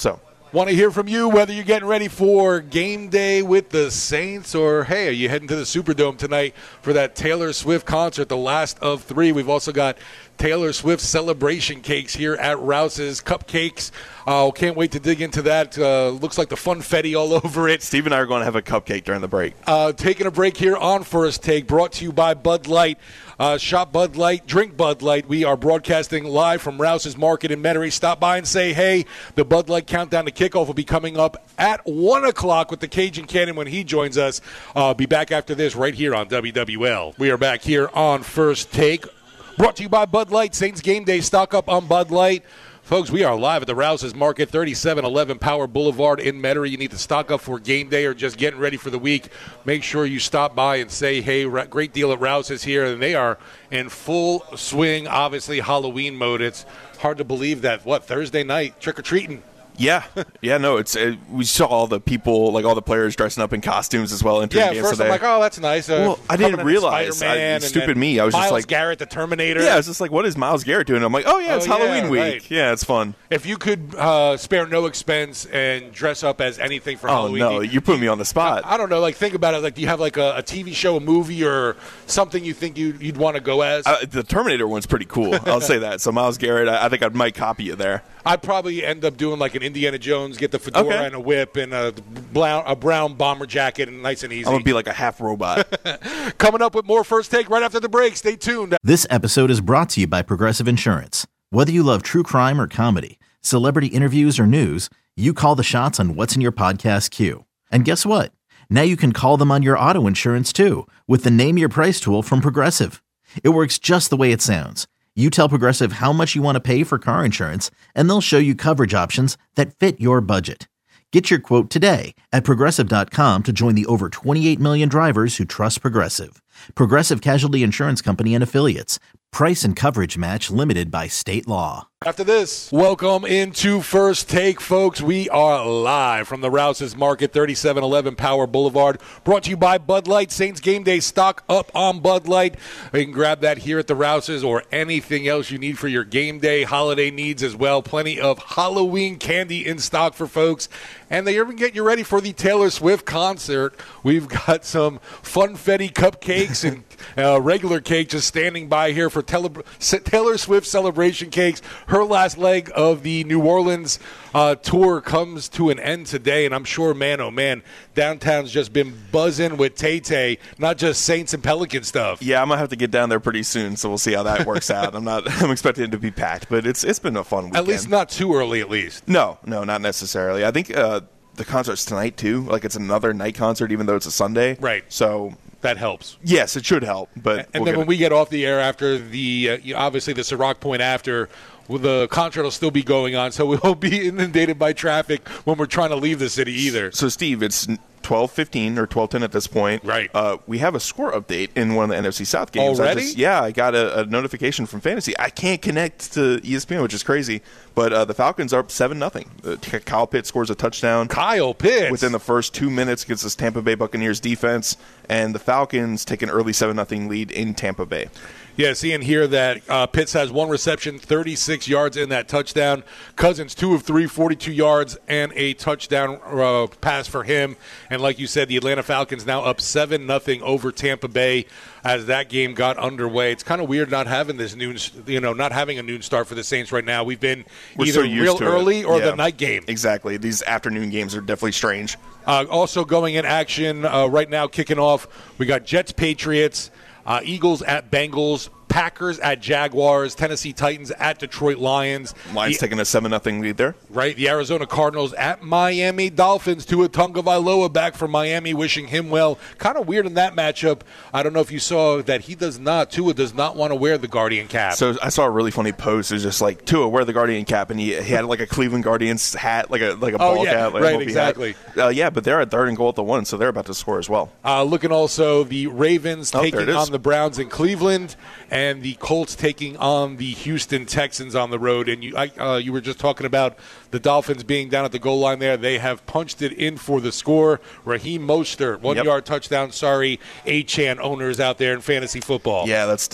Want to hear from you, whether you're getting ready for game day with the Saints or, hey, are you heading to the Superdome tonight for that Taylor Swift concert, the last of three. We've also got Taylor Swift celebration cakes here at Rouse's, cupcakes. Uh, can't wait to dig into that. Uh, looks like the funfetti all over it. Steve and I are going to have a cupcake during the break. Uh, taking a break here on First Take, brought to you by Bud Light. Uh, shop Bud Light, drink Bud Light. We are broadcasting live from Rouse's Market in Metairie. Stop by and say hey. The Bud Light countdown to kickoff will be coming up at one o'clock with the Cajun Cannon when he joins us. Uh, be back after this right here on W W L. We are back here on First Take, brought to you by Bud Light. Saints game day, stock up on Bud Light. Folks, we are live at the Rouse's Market, thirty-seven eleven Power Boulevard in Metairie. You need to stock up for game day or just getting ready for the week. Make sure you stop by and say, hey, great deal at Rouse's here. And they are in full swing, obviously, Halloween mode. It's hard to believe that, what, Thursday night, trick-or-treating. Yeah, yeah, no, it's uh, we saw all the people, like all the players dressing up in costumes as well. Yeah, first so I'm like, oh, that's nice. Uh, well, I didn't realize. I, stupid me. I was Miles just like, Garrett, the Terminator. Yeah, I was just like, what is Miles Garrett doing? I'm like, oh yeah, it's oh, Halloween yeah, week. Right. Yeah, it's fun. If you could uh, spare no expense and dress up as anything for oh, Halloween. Oh no, you put me on the spot. I, I don't know. Like, think about it. Like, do you have like a, a T V show, a movie, or something you think you'd, you'd want to go as? Uh, the Terminator one's pretty cool. I'll say that. So Miles Garrett, I, I think I might copy you there. I'd probably end up doing like an Indiana Jones, get the fedora okay. and a whip and a brown, a brown bomber jacket, and nice and easy. I'm going to be like a half robot. Coming up with more First Take right after the break. Stay tuned. This episode is brought to you by Progressive Insurance. Whether you love true crime or comedy, celebrity interviews or news, you call the shots on what's in your podcast queue. And guess what? Now you can call them on your auto insurance too with the Name Your Price tool from Progressive. It works just the way it sounds. You tell Progressive how much you want to pay for car insurance, and they'll show you coverage options that fit your budget. Get your quote today at Progressive dot com to join the over twenty-eight million drivers who trust Progressive. Progressive Casualty Insurance Company and Affiliates. Price and coverage match limited by state law. After this, welcome into First Take, folks. We are live from the Rouse's Market, thirty-seven eleven Power Boulevard. Brought to you by Bud Light. Saints game day, stock up on Bud Light. You can grab that here at the Rouse's or anything else you need for your game day, holiday needs as well. Plenty of Halloween candy in stock for folks. And they even get you ready for the Taylor Swift concert. We've got some funfetti cupcakes and uh, regular cake just standing by here for Taylor, Taylor Swift celebration cakes. Her last leg of the New Orleans uh, tour comes to an end today, and I'm sure, man, oh, man, downtown's just been buzzing with Tay-Tay, not just Saints and Pelican stuff. Yeah, I'm going to have to get down there pretty soon, so we'll see how that works out. I'm not. I'm expecting it to be packed, but it's it's been a fun weekend. At least not too early, at least. No, no, not necessarily. I think uh, the concert's tonight, too. Like, it's another night concert, even though it's a Sunday. Right. So that helps. Yes, it should help. But And we'll then when it. we get off the air after the, uh, you know, obviously the Ciroc Point after, well, the concert will still be going on, so we won't be inundated by traffic when we're trying to leave the city either. So, Steve, it's twelve fifteen or twelve ten at this point. Right. Uh, we have a score update in one of the N F C South games. Already? I just, yeah, I got a, a notification from Fantasy. I can't connect to E S P N, which is crazy. But uh, the Falcons are up seven nothing. Uh, Kyle Pitts scores a touchdown. Kyle Pitts. Within the first two minutes against this Tampa Bay Buccaneers defense. And the Falcons take an early seven nothing lead in Tampa Bay. Yeah, seeing here that uh, Pitts has one reception, thirty-six yards in that touchdown. Cousins, two of three, forty-two yards, and a touchdown uh, pass for him. And like you said, the Atlanta Falcons now up seven nothing over Tampa Bay as that game got underway. It's kind of weird not having this noon, you know, not having a noon start for the Saints right now. We've been We're either so used real to early it. or Yeah. the night game. Exactly. These afternoon games are definitely strange. Uh, also going in action uh, right now, kicking off, we got Jets, Patriots, uh, Eagles at Bengals, Packers at Jaguars, Tennessee Titans at Detroit Lions. Lions the, taking a seven nothing lead there. Right, the Arizona Cardinals at Miami Dolphins. Tua Tagovailoa back from Miami, wishing him well. Kind of weird in that matchup. I don't know if you saw that he does not, Tua does not want to wear the Guardian cap. So I saw a really funny post. It was just like, Tua, wear the Guardian cap. And he, he had like a Cleveland Guardians hat, like a like a ball oh, yeah, cap. Like right, a Moby exactly. Uh, yeah, but they're at third and goal at the one, so they're about to score as well. Uh, looking also the Ravens Oh, taking on the Browns in Cleveland, and the Colts taking on the Houston Texans on the road. And you, I, uh, you were just talking about the Dolphins being down at the goal line there. They have punched it in for the score. Raheem Mostert, one-yard Yep. touchdown. Sorry, A-Chan owners out there in fantasy football. Yeah, that's tough.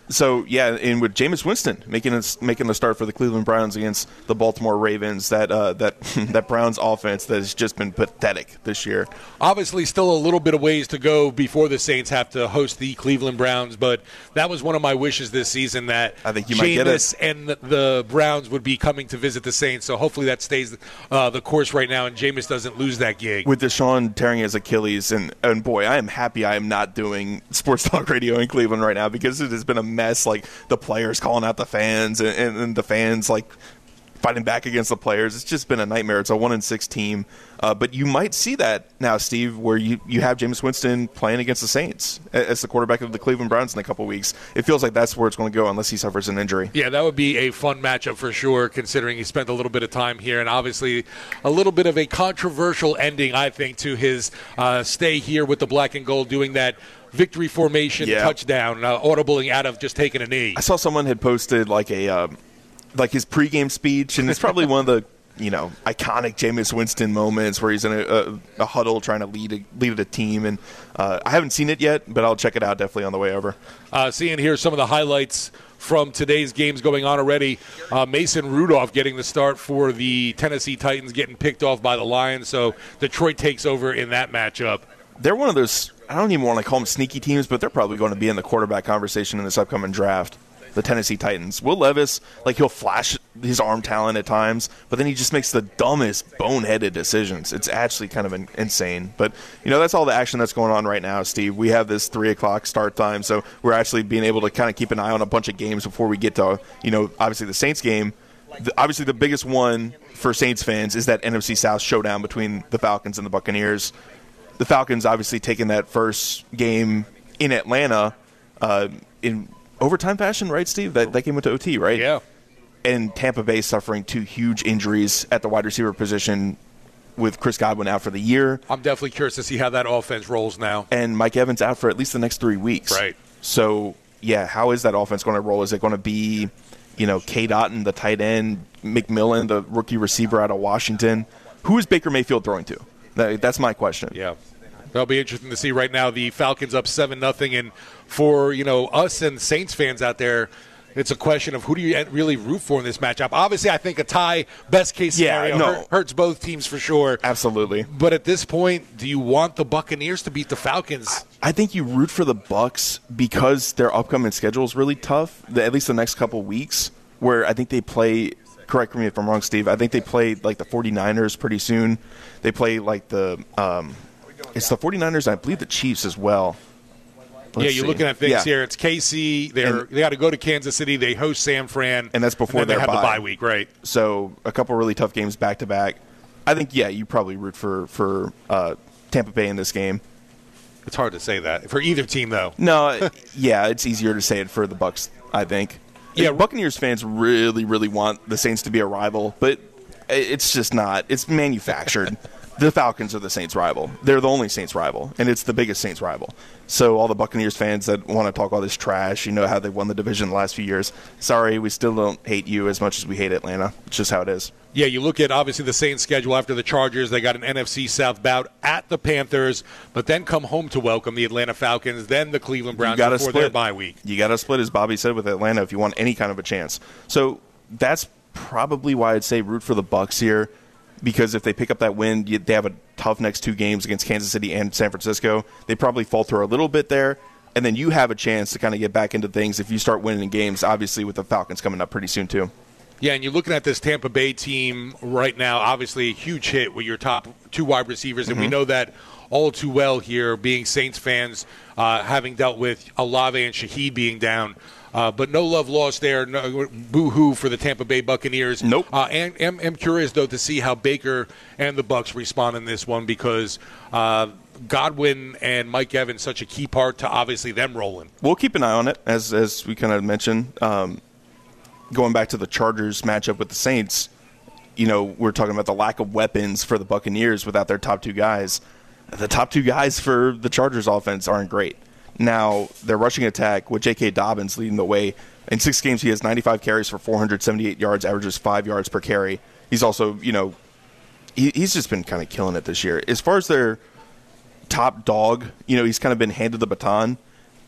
So, yeah, and with Jameis Winston making a, making the start for the Cleveland Browns against the Baltimore Ravens, that uh, that that Browns offense that has just been pathetic this year. Obviously, still a little bit of ways to go before the Saints have to host the Cleveland Browns, but that was one of my wishes this season, that I think you Jameis might get it. and the, the Browns would be coming to visit the Saints. So hopefully that stays uh, the course right now, and Jameis doesn't lose that gig. With Deshaun tearing his Achilles, and, and boy, I am happy I am not doing sports talk radio in Cleveland right now, because it has been a mess. Like the players calling out the fans, and, and, and the fans like fighting back against the players. It's just been a nightmare. It's a one and six team, uh, but you might see that now, Steve, where you, you have Jameis Winston playing against the Saints as the quarterback of the Cleveland Browns in a couple weeks. It feels like that's where it's going to go, unless he suffers an injury. Yeah, that would be a fun matchup for sure, considering he spent a little bit of time here, and obviously a little bit of a controversial ending, I think, to his uh, stay here with the black and gold, doing that victory formation yeah. touchdown, uh, audibling out of just taking a knee. I saw someone had posted like a uh, like his pregame speech, and it's probably one of the you know iconic Jameis Winston moments where he's in a, a, a huddle trying to lead a, lead a team. And uh, I haven't seen it yet, but I'll check it out definitely on the way over. Uh, seeing here some of the highlights from today's games going on already. Uh, Mason Rudolph getting the start for the Tennessee Titans, getting picked off by the Lions, so Detroit takes over in that matchup. They're one of those, I don't even want to call them sneaky teams, but they're probably going to be in the quarterback conversation in this upcoming draft. The Tennessee Titans. Will Levis, like he'll flash his arm talent at times, but then he just makes the dumbest, boneheaded decisions. It's actually kind of in- insane. But, you know, that's all the action that's going on right now, Steve. We have this three o'clock start time, so we're actually being able to kind of keep an eye on a bunch of games before we get to, you know, obviously the Saints game. The, obviously the biggest one for Saints fans is that N F C South showdown between the Falcons and the Buccaneers. The Falcons obviously taking that first game in Atlanta uh, in overtime fashion, right, Steve? That, that game went to O T, right? Yeah. And Tampa Bay suffering two huge injuries at the wide receiver position with Chris Godwin out for the year. I'm definitely curious to see how that offense rolls now. And Mike Evans out for at least the next three weeks. Right. So, yeah, how is that offense going to roll? Is it going to be, you know, K. Dotton, the tight end, McMillan, the rookie receiver out of Washington? Who is Baker Mayfield throwing to? That, that's my question. Yeah. That'll be interesting to see. Right now, the Falcons up seven nothing, and for, you know, us and Saints fans out there, it's a question of who do you really root for in this matchup. Obviously, I think a tie, best case scenario, yeah, no. hurt, hurts both teams for sure. Absolutely. But at this point, do you want the Buccaneers to beat the Falcons? I think you root for the Bucs because their upcoming schedule is really tough, the, at least the next couple weeks, where I think they play – correct me if I'm wrong, Steve. I think they play like the 49ers pretty soon. They play like the um, – it's the 49ers, I believe the Chiefs as well. Let's yeah, you're see. looking at things yeah. here. It's K C. They're And, they got to go to Kansas City. They host San Fran. And that's before and then their they have bye. the bye week, right? So a couple really tough games back-to-back. I think, yeah, you probably root for, for uh, Tampa Bay in this game. It's hard to say that. For either team, though. No, yeah, it's easier to say it for the Bucs, I think. Yeah, Buccaneers fans really, really want the Saints to be a rival, but it's just not. It's manufactured. The Falcons are the Saints' rival. They're the only Saints' rival, and it's the biggest Saints' rival. So all the Buccaneers fans that want to talk all this trash, you know how they won the division the last few years, sorry, we still don't hate you as much as we hate Atlanta. It's just how it is. Yeah, you look at, obviously, the Saints' schedule after the Chargers. They got an N F C South bout at the Panthers, but then come home to welcome the Atlanta Falcons, then the Cleveland Browns before split. their bye week. You got to split, as Bobby said, with Atlanta if you want any kind of a chance. So that's probably why I'd say root for the Bucs here, because if they pick up that win, they have a tough next two games against Kansas City and San Francisco. They probably falter a little bit there, and then you have a chance to kind of get back into things if you start winning games, obviously with the Falcons coming up pretty soon too. Yeah, and you're looking at this Tampa Bay team right now, obviously a huge hit with your top two wide receivers, and mm-hmm. we know that all too well here, being Saints fans, uh, having dealt with Olave and Shaheed being down. Uh, but no love lost there. No, boo-hoo for the Tampa Bay Buccaneers. Nope. Uh, and I'm, I'm curious, though, to see how Baker and the Bucs respond in this one because uh, Godwin and Mike Evans such a key part to obviously them rolling. We'll keep an eye on it, as as we kind of mentioned. Um, going back to the Chargers matchup with the Saints, you know, we're talking about the lack of weapons for the Buccaneers without their top two guys. The top two guys for the Chargers offense aren't great. Now, their rushing attack with J K. Dobbins leading the way. In six games, he has ninety-five carries for four hundred seventy-eight yards, averages five yards per carry. He's also, you know, he, he's just been kind of killing it this year. As far as their top dog, you know, he's kind of been handed the baton.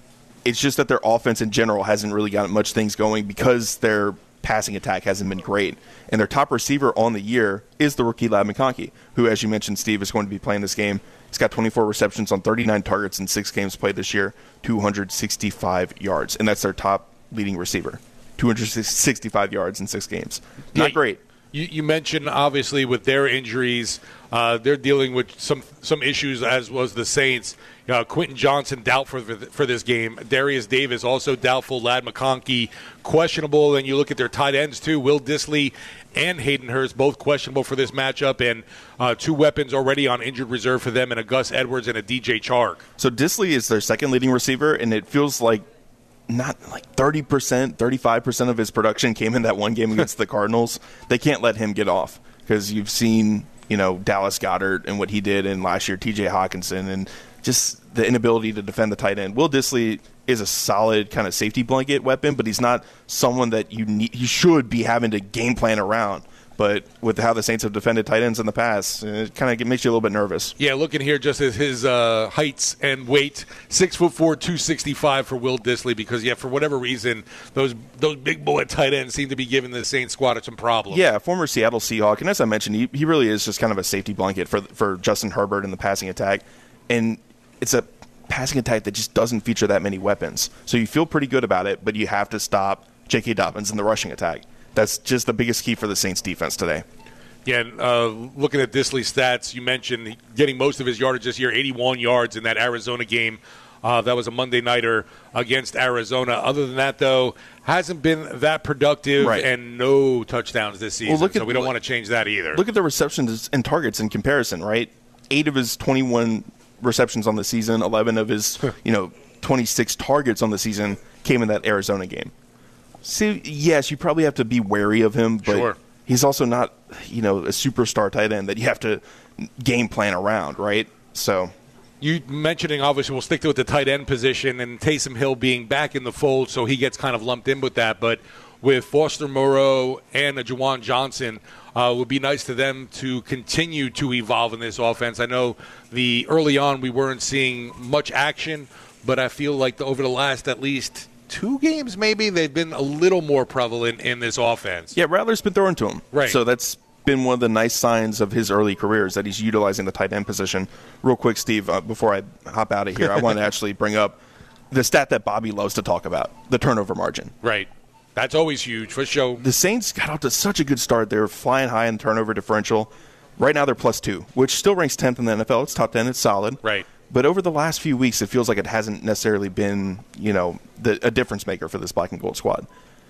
It's just that their offense in general hasn't really gotten much things going because their passing attack hasn't been great. And their top receiver on the year is the rookie Ladd McConkey, who, as you mentioned, Steve, is going to be playing this game. He's got twenty-four receptions on thirty-nine targets in six games played this year, two hundred sixty-five yards. And that's their top leading receiver, two hundred sixty-five yards in six games. Not yeah, great. You, you mentioned, obviously, with their injuries, uh, they're dealing with some some issues, as was the Saints. Uh, Quentin Johnson doubtful for, for this game. Darius Davis also doubtful. Ladd McConkey questionable. And you look at their tight ends, too. Will Dissly and Hayden Hurst both questionable for this matchup. And uh, two weapons already on injured reserve for them, and a Gus Edwards and a D J Chark. So Dissly is their second leading receiver, and it feels like not like thirty percent, thirty-five percent of his production came in that one game against the Cardinals. They can't let him get off because you've seen, you know, Dallas Goedert and what he did in last year, T J Hawkinson, and just the inability to defend the tight end. Will Dissly is a solid kind of safety blanket weapon, but he's not someone that you need, you should be having to game plan around. But with how the Saints have defended tight ends in the past, it kind of makes you a little bit nervous. Yeah, looking here just at his uh, heights and weight, six foot four, two sixty-five for Will Dissly. Because yeah, for whatever reason, those those big boy tight ends seem to be giving the Saints squad some problems. Yeah, former Seattle Seahawk, and as I mentioned, he he really is just kind of a safety blanket for for Justin Herbert in the passing attack, and it's a passing attack that just doesn't feature that many weapons. So you feel pretty good about it, but you have to stop J K. Dobbins in the rushing attack. That's just the biggest key for the Saints defense today. Yeah, and, uh, looking at Dissly's stats, you mentioned getting most of his yardage this year, eighty-one yards in that Arizona game. Uh, that was a Monday nighter against Arizona. Other than that, though, hasn't been that productive, right. And no touchdowns this season. Well, look so at, we don't want to change that either. Look at the receptions and targets in comparison, right? Eight of his twenty-one receptions on the season, eleven of his you know twenty-six targets on the season came in that Arizona game. So, yes, you probably have to be wary of him, but sure. He's also not, you know, a superstar tight end that you have to game plan around, right? So you mentioning, obviously, we'll stick to it, the tight end position, and Taysom Hill being back in the fold, so he gets kind of lumped in with that. But with Foster Moreau and Juwan Johnson, uh, it would be nice to them to continue to evolve in this offense. I know the early on we weren't seeing much action, but I feel like the, over the last at least two games maybe, they've been a little more prevalent in this offense. Yeah, Rattler's been throwing to him. Right. So that's been one of the nice signs of his early career is that he's utilizing the tight end position. Real quick, Steve, uh, before I hop out of here, I want to actually bring up the stat that Bobby loves to talk about, the turnover margin. Right. That's always huge for sure. The Saints got out to such a good start. They were flying high in turnover differential. Right now they're plus two, which still ranks tenth in the N F L. It's top ten. It's solid. Right. But over the last few weeks, it feels like it hasn't necessarily been, you know, the, a difference maker for this black and gold squad.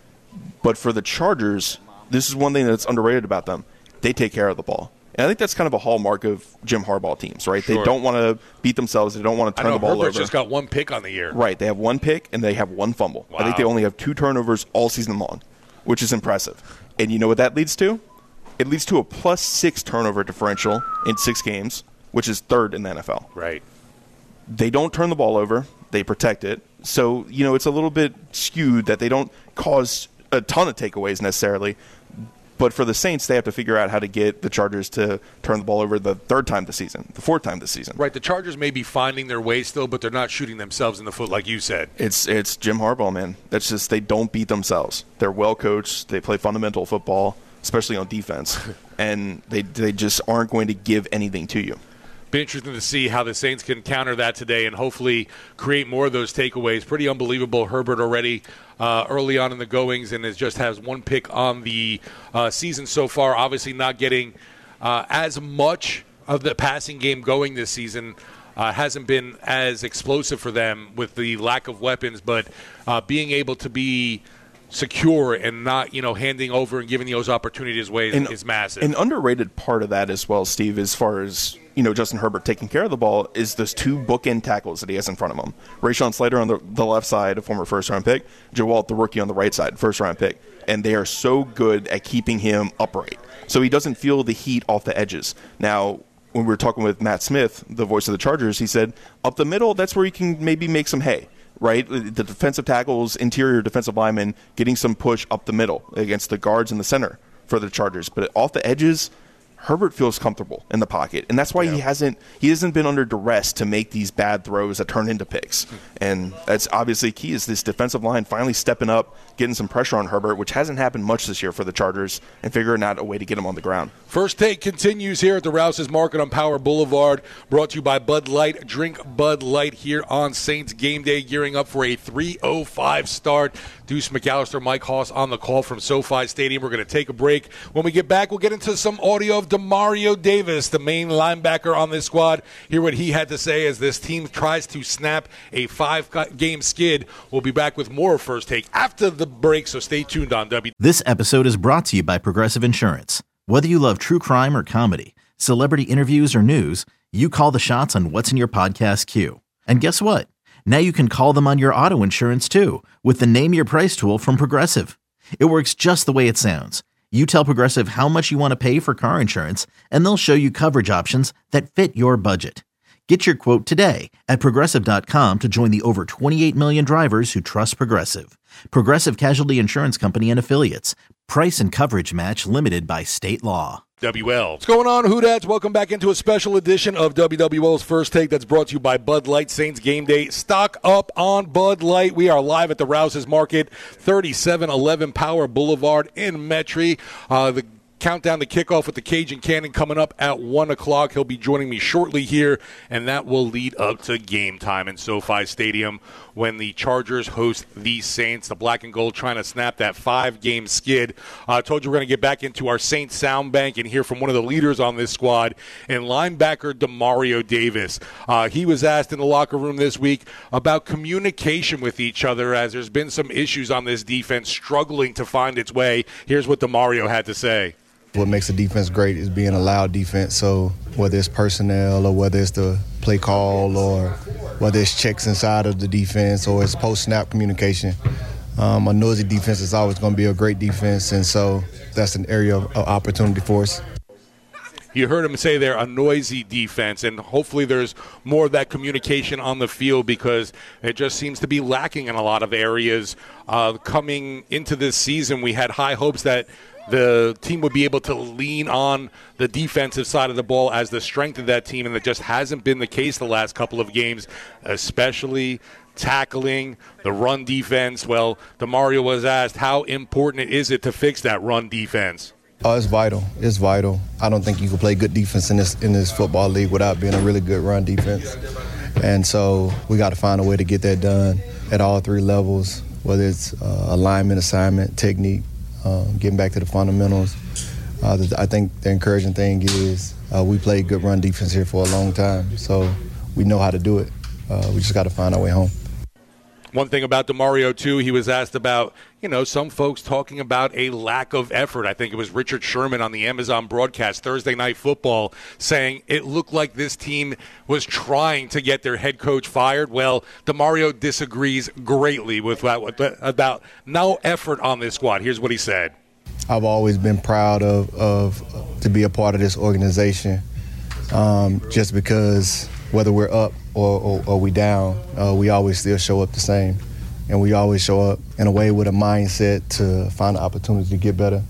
But for the Chargers, this is one thing that's underrated about them. They take care of the ball. And I think that's kind of a hallmark of Jim Harbaugh teams, right? Sure. They don't want to beat themselves. They don't want to turn I know, the ball Herbert's over. Just got one pick on the year. Right. They have one pick, and they have one fumble. Wow. I think they only have two turnovers all season long, which is impressive. And you know what that leads to? It leads to a plus six turnover differential in six games, which is third in the N F L. Right. They don't turn the ball over. They protect it. So, you know, it's a little bit skewed that they don't cause a ton of takeaways necessarily. But for the Saints, they have to figure out how to get the Chargers to turn the ball over the third time this season, the fourth time this season. Right. The Chargers may be finding their way still, but they're not shooting themselves in the foot like you said. It's it's Jim Harbaugh, man. That's just they don't beat themselves. They're well coached. They play fundamental football, especially on defense, and they they just aren't going to give anything to you. Be interesting to see how the Saints can counter that today and hopefully create more of those takeaways. Pretty unbelievable. Herbert already uh, early on in the goings and is just has one pick on the uh, season so far. Obviously not getting uh, as much of the passing game going this season. Uh, hasn't been as explosive for them with the lack of weapons, but uh, being able to be secure and not, you know, handing over and giving those opportunities away and, is massive. An underrated part of that as well, Steve, as far as, you know, Justin Herbert taking care of the ball is those two bookend tackles that he has in front of him. Rashawn Slater on the, the left side, a former first-round pick. Joe Alt, the rookie, on the right side, first-round pick. And they are so good at keeping him upright. So he doesn't feel the heat off the edges. Now, when we were talking with Matt Smith, the voice of the Chargers, he said, up the middle, that's where you can maybe make some hay. Right, the defensive tackles, interior defensive linemen getting some push up the middle against the guards in the center for the Chargers. But off the edges, Herbert feels comfortable in the pocket, and that's why yeah. he hasn't he hasn't been under duress to make these bad throws that turn into picks. And that's obviously key, is this defensive line finally stepping up, getting some pressure on Herbert, which hasn't happened much this year for the Chargers, and figuring out a way to get him on the ground. First Take continues here at the Rouse's Market on Power Boulevard, brought to you by Bud Light. Drink Bud Light here on Saints Game Day, gearing up for a three oh five start. Deuce McAllister, Mike Hoss on the call from SoFi Stadium. We're going to take a break. When we get back, we'll get into some audio of Demario Davis, the main linebacker on this squad. Hear what he had to say as this team tries to snap a five-game skid. We'll be back with more First Take after the break, so stay tuned on W. This episode is brought to you by Progressive Insurance. Whether you love true crime or comedy, celebrity interviews or news, you call the shots on what's in your podcast queue. And guess what? Now you can call them on your auto insurance too with the Name Your Price tool from Progressive. It works just the way it sounds. You tell Progressive how much you want to pay for car insurance, and they'll show you coverage options that fit your budget. Get your quote today at Progressive dot com to join the over twenty-eight million drivers who trust Progressive. Progressive Casualty Insurance Company and Affiliates. Price and coverage match limited by state law. W L. What's going on, Who-Dats? Welcome back into a special edition of W W L's First Take that's brought to you by Bud Light. Saints Game Day. Stock up on Bud Light. We are live at the Rouse's Market, thirty-seven eleven Power Boulevard in Metairie. Uh, the countdown to kickoff with the Cajun Cannon coming up at one o'clock. He'll be joining me shortly here, and that will lead up to game time in SoFi Stadium when the Chargers host the Saints. The black and gold trying to snap that five-game skid. I uh, told you we're going to get back into our Saints sound bank and hear from one of the leaders on this squad, and linebacker Demario Davis. Uh, he was asked in the locker room this week about communication with each other, as there's been some issues on this defense struggling to find its way. Here's what Demario had to say. What makes a defense great is being a loud defense. So whether it's personnel or whether it's the play call or whether it's checks inside of the defense or it's post-snap communication, um, a noisy defense is always going to be a great defense, and so that's an area of, of opportunity for us. You heard him say they're a noisy defense, and hopefully there's more of that communication on the field because it just seems to be lacking in a lot of areas. Uh, coming into this season, we had high hopes that the team would be able to lean on the defensive side of the ball as the strength of that team, and that just hasn't been the case the last couple of games, especially tackling, the run defense. Well, Demario was asked how important is it to fix that run defense. Oh, it's vital. It's vital. I don't think you can play good defense in this in this football league without being a really good run defense. And so we got to find a way to get that done at all three levels, whether it's uh, alignment, assignment, technique, Um, getting back to the fundamentals. Uh, the, I think the encouraging thing is uh, we played good run defense here for a long time, so we know how to do it. Uh, we just got to find our way home. One thing about Demario, too, he was asked about, you know, some folks talking about a lack of effort. I think it was Richard Sherman on the Amazon broadcast Thursday Night Football saying it looked like this team was trying to get their head coach fired. Well, Demario disagrees greatly with that, about no effort on this squad. Here's what he said. I've always been proud of, of to be a part of this organization um, just because whether we're up or, or, or we down, uh, we always still show up the same. And we always show up in a way with a mindset to find an opportunity to get better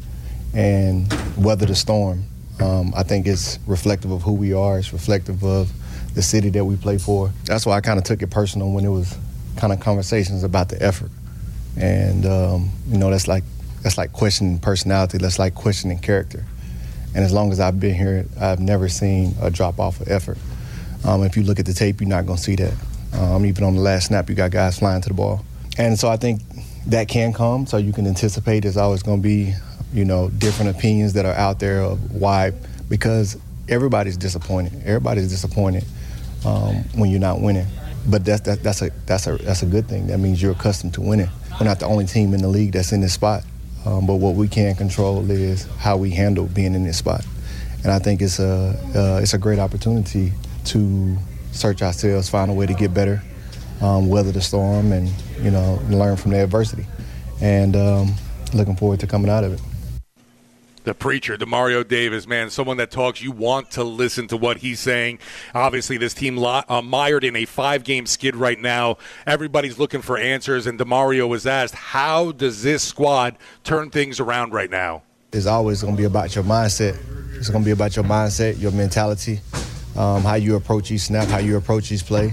and weather the storm. Um, I think it's reflective of who we are. It's reflective of the city that we play for. That's why I kind of took it personal when it was kind of conversations about the effort. And, um, you know, that's like that's like questioning personality. That's like questioning character. And as long as I've been here, I've never seen a drop-off of effort. Um, if you look at the tape, you're not going to see that. Um, even on the last snap, you got guys flying to the ball. And so I think that can come, so you can anticipate there's always going to be, you know, different opinions that are out there of why, because everybody's disappointed. Everybody's disappointed um, when you're not winning. But that's that, that's a that's a that's a good thing. That means you're accustomed to winning. We're not the only team in the league that's in this spot. Um, but what we can control is how we handle being in this spot. And I think it's a uh, it's a great opportunity to search ourselves, find a way to get better, um, weather the storm, and, you know, learn from the adversity. And um, looking forward to coming out of it. The preacher, Demario Davis, man, someone that talks, you want to listen to what he's saying. Obviously, this team uh, mired in a five-game skid right now. Everybody's looking for answers, and Demario was asked, how does this squad turn things around right now? is always going to be about your mindset. It's going to be about your mindset, your mentality, um, how you approach each snap, how you approach each play.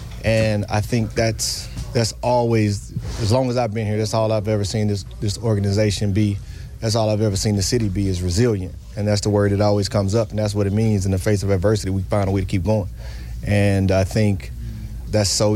And I think that's that's always, as long as I've been here, that's all I've ever seen this, this organization be. That's all I've ever seen the city be, is resilient. And that's the word that always comes up, and that's what it means. In the face of adversity, we find a way to keep going. And I think that's so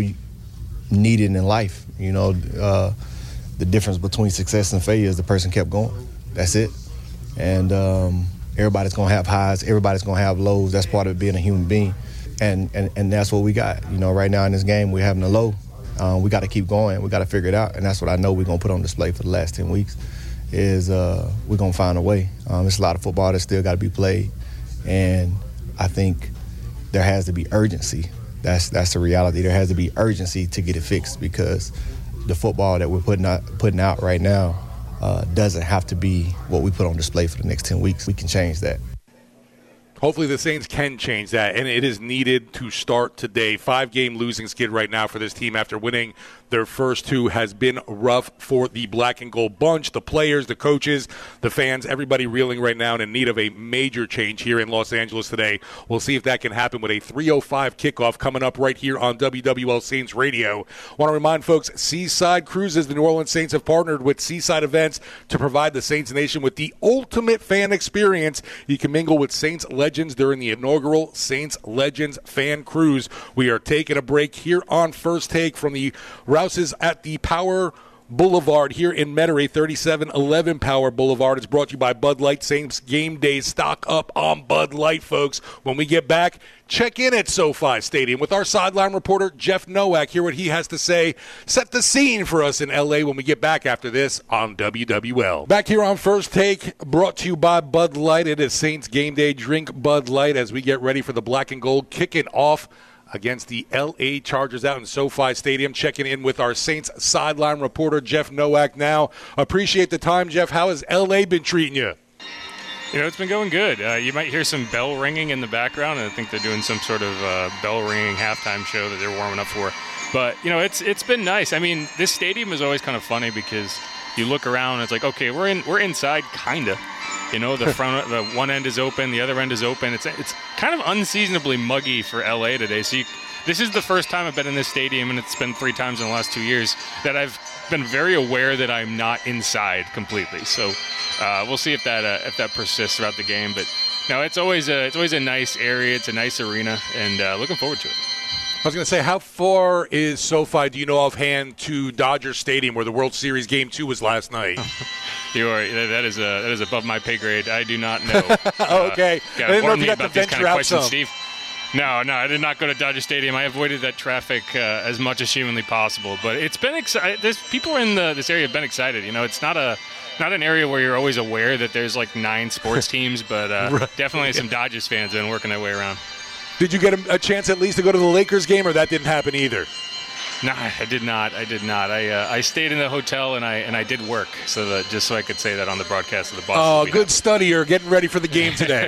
needed in life. You know, uh, the difference between success and failure is the person kept going. That's it. And um, everybody's going to have highs. Everybody's going to have lows. That's part of being a human being. And, and and that's what we got. You know, right now in this game, we're having a low. Um, we got to keep going. We got to figure it out. And that's what I know we're going to put on display for the last ten weeks is uh, we're going to find a way. Um, there's a lot of football that still got to be played. And I think there has to be urgency. That's that's the reality. There has to be urgency to get it fixed, because the football that we're putting out, putting out right now uh, doesn't have to be what we put on display for the next ten weeks. We can change that. Hopefully the Saints can change that, and it is needed to start today. Five-game losing skid right now for this team after winning their first two has been rough for the black and gold bunch. The players, the coaches, the fans, everybody reeling right now and in need of a major change here in Los Angeles today. We'll see if that can happen with a three oh five kickoff coming up right here on W W L Saints Radio. Want to remind folks, Seaside Cruises, the New Orleans Saints have partnered with Seaside Events to provide the Saints Nation with the ultimate fan experience. You can mingle with Saints legends during the inaugural Saints Legends Fan Cruise. We are taking a break here on First Take from the Rouses at the Power Boulevard here in Metairie, thirty-seven eleven Power Boulevard. It's brought to you by Bud Light. Saints game day, stock up on Bud Light, folks. When we get back, check in at SoFi Stadium with our sideline reporter, Jeff Nowak. Hear what he has to say. Set the scene for us in L A when we get back after this on W W L. Back here on First Take, brought to you by Bud Light. It is Saints game day. Drink Bud Light as we get ready for the black and gold kicking off against the L A Chargers out in SoFi Stadium. Checking in with our Saints sideline reporter, Jeff Nowak now. Appreciate the time, Jeff. How has L A been treating you? You know, it's been going good. Uh, you might hear some bell ringing in the background, and I think they're doing some sort of uh, bell ringing halftime show that they're warming up for. But, you know, it's it's been nice. I mean, this stadium is always kind of funny because you look around and it's like, okay, we're in we're inside, kind of. You know, the front, the one end is open, the other end is open. It's it's kind of unseasonably muggy for L A today. So you, this is the first time I've been in this stadium, and it's been three times in the last two years, that I've been very aware that I'm not inside completely. So uh, we'll see if that uh, if that persists throughout the game. But no, it's always a it's always a nice area. It's a nice arena, and uh, looking forward to it. I was going to say, how far is SoFi, do you know offhand, to Dodger Stadium where the World Series Game two was last night? You are, that is uh, that is above my pay grade. I do not know. Okay. Uh, I didn't know if you got to venture out some. Steve. No, no, I did not go to Dodger Stadium. I avoided that traffic uh, as much as humanly possible. But it's been exciting. There's people in the, this area have been excited. You know, it's not a not an area where you're always aware that there's like nine sports teams, but uh, right. Definitely some Dodgers fans have been working their way around. Did you get a, a chance at least to go to the Lakers game, or that didn't happen either? No, I did not. I did not. I uh, I stayed in the hotel and I and I did work so that just so I could say that on the broadcast of the Boston. Oh, good studier, getting ready for the game today.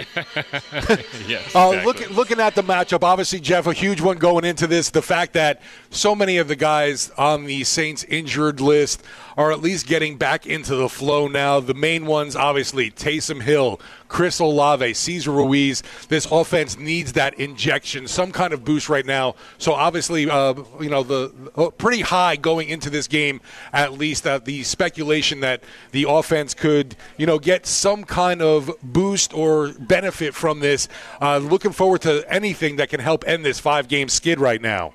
Yes. Uh, exactly. look, looking at the matchup, obviously, Jeff, a huge one going into this. The fact that so many of the guys on the Saints injured list are at least getting back into the flow now. The main ones, obviously, Taysom Hill, Chris Olave, Cesar Ruiz. This offense needs that injection, some kind of boost right now. So obviously, uh, you know, the uh, pretty high going into this game, at least uh, the speculation that the offense could, you know, get some kind of boost or benefit from this. Uh, looking forward to anything that can help end this five-game skid right now.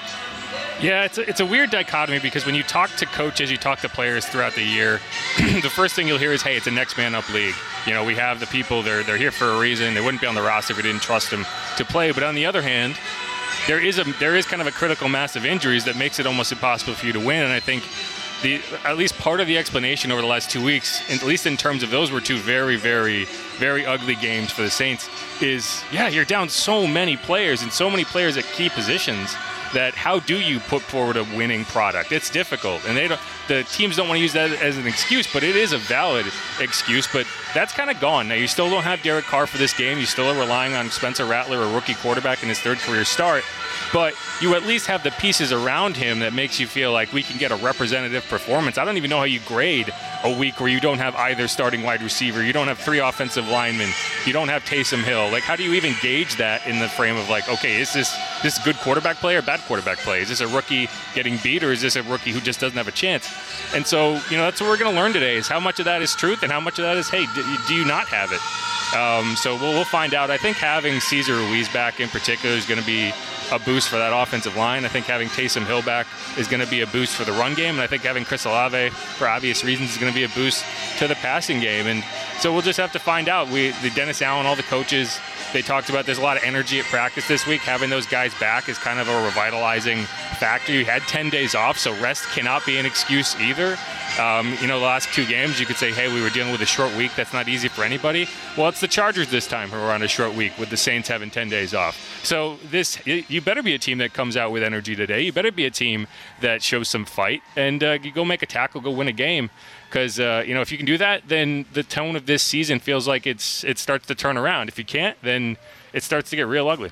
Yeah, it's a, it's a weird dichotomy because when you talk to coaches, you talk to players throughout the year, the first thing you'll hear is, hey, it's a next man up league. You know, we have the people, they're they're here for a reason. They wouldn't be on the roster if we didn't trust them to play. But on the other hand, there is a there is kind of a critical mass of injuries that makes it almost impossible for you to win. And I think the at least part of the explanation over the last two weeks, at least in terms of those were two very, very, very ugly games for the Saints, is, yeah, you're down so many players and so many players at key positions that how do you put forward a winning product? It's difficult, and they don't. The teams don't want to use that as an excuse, but it is a valid excuse. But that's kind of gone. Now, you still don't have Derek Carr for this game. You still are relying on Spencer Rattler, a rookie quarterback, in his third career start. But you at least have the pieces around him that makes you feel like we can get a representative performance. I don't even know how you grade a week where you don't have either starting wide receiver, you don't have three offensive linemen, you don't have Taysom Hill. Like, how do you even gauge that in the frame of like, okay, is this this good quarterback play or bad quarterback play? Is this a rookie getting beat, or is this a rookie who just doesn't have a chance? And so, you know, that's what we're going to learn today, is how much of that is truth and how much of that is, hey, do, do you not have it? Um, so we'll, we'll find out. I think having Cesar Ruiz back in particular is going to be a boost for that offensive line. I think having Taysom Hill back is going to be a boost for the run game. And I think having Chris Olave, for obvious reasons, is going to be a boost to the passing game. And so we'll just have to find out. We, the Dennis Allen, all the coaches, they talked about there's a lot of energy at practice this week. Having those guys back is kind of a revitalizing factor. You had ten days off, so rest cannot be an excuse either. Um, you know, the last two games, you could say, hey, we were dealing with a short week. That's not easy for anybody. Well, it's the Chargers this time who are on a short week, with the Saints having ten days off. So this, you better be a team that comes out with energy today. You better be a team that shows some fight, and uh, you go make a tackle, go win a game. Because, uh, you know, if you can do that, then the tone of this season feels like it's it starts to turn around. If you can't, then it starts to get real ugly.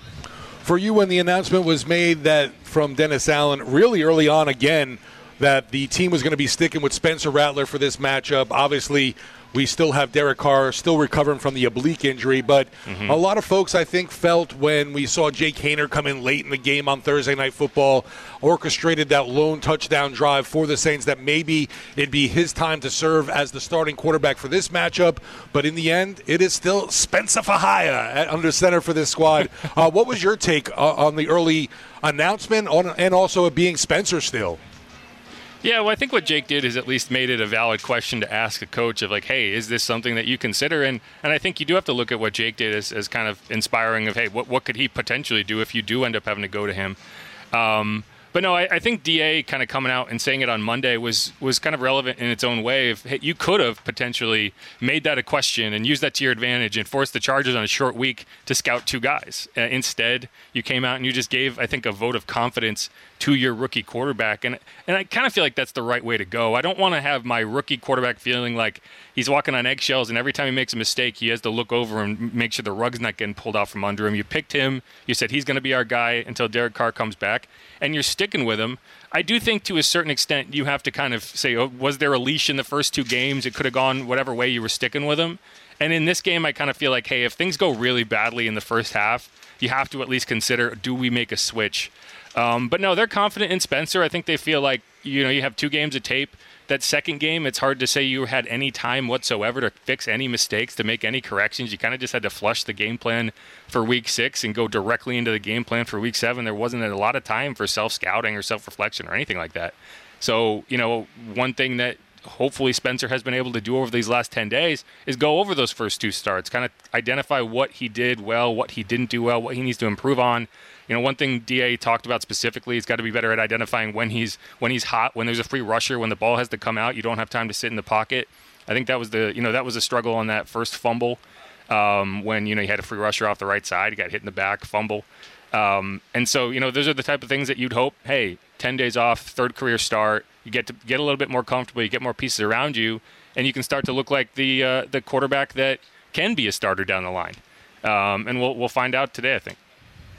For you, when the announcement was made that from Dennis Allen really early on again, that the team was going to be sticking with Spencer Rattler for this matchup. Obviously, we still have Derek Carr still recovering from the oblique injury, but mm-hmm. a lot of folks, I think, felt when we saw Jake Haener come in late in the game on Thursday Night Football, orchestrated that lone touchdown drive for the Saints, that maybe it'd be his time to serve as the starting quarterback for this matchup. But in the end, it is still Spencer Fahaya at under center for this squad. uh, what was your take uh, on the early announcement on, and also it being Spencer still? Yeah, well, I think what Jake did is at least made it a valid question to ask a coach of like, hey, is this something that you consider? And and I think you do have to look at what Jake did as, as kind of inspiring of, hey, what what could he potentially do if you do end up having to go to him? Um, but no, I, I think D A kind of coming out and saying it on Monday was was kind of relevant in its own way. If, hey, you could have potentially made that a question and used that to your advantage and forced the Chargers on a short week to scout two guys. Uh, instead, you came out and you just gave, I think, a vote of confidence to your rookie quarterback. And and I kind of feel like that's the right way to go. I don't want to have my rookie quarterback feeling like he's walking on eggshells and every time he makes a mistake, he has to look over and make sure the rug's not getting pulled out from under him. You picked him. You said he's going to be our guy until Derek Carr comes back, and you're sticking with him. I do think to a certain extent you have to kind of say, oh, was there a leash in the first two games? It could have gone whatever way you were sticking with him. And in this game, I kind of feel like, hey, if things go really badly in the first half, you have to at least consider, do we make a switch? Um, but no, they're confident in Spencer. I think they feel like, you know, you have two games of tape. That second game, it's hard to say you had any time whatsoever to fix any mistakes, to make any corrections. You kind of just had to flush the game plan for week six and go directly into the game plan for week seven. There wasn't a lot of time for self-scouting or self-reflection or anything like that. So, you know, one thing that hopefully Spencer has been able to do over these last ten days is go over those first two starts, kind of identify what he did well, what he didn't do well, what he needs to improve on. You know, one thing D A talked about specifically, he's got to be better at identifying when he's when he's hot, when there's a free rusher, when the ball has to come out, you don't have time to sit in the pocket. I think that was the, you know, that was a struggle on that first fumble um, when, you know, you had a free rusher off the right side, he got hit in the back, fumble. Um, and so, you know, those are the type of things that you'd hope, hey, ten days off, third career start, you get to get a little bit more comfortable, you get more pieces around you, and you can start to look like the uh, the quarterback that can be a starter down the line. Um, and we'll we'll find out today, I think.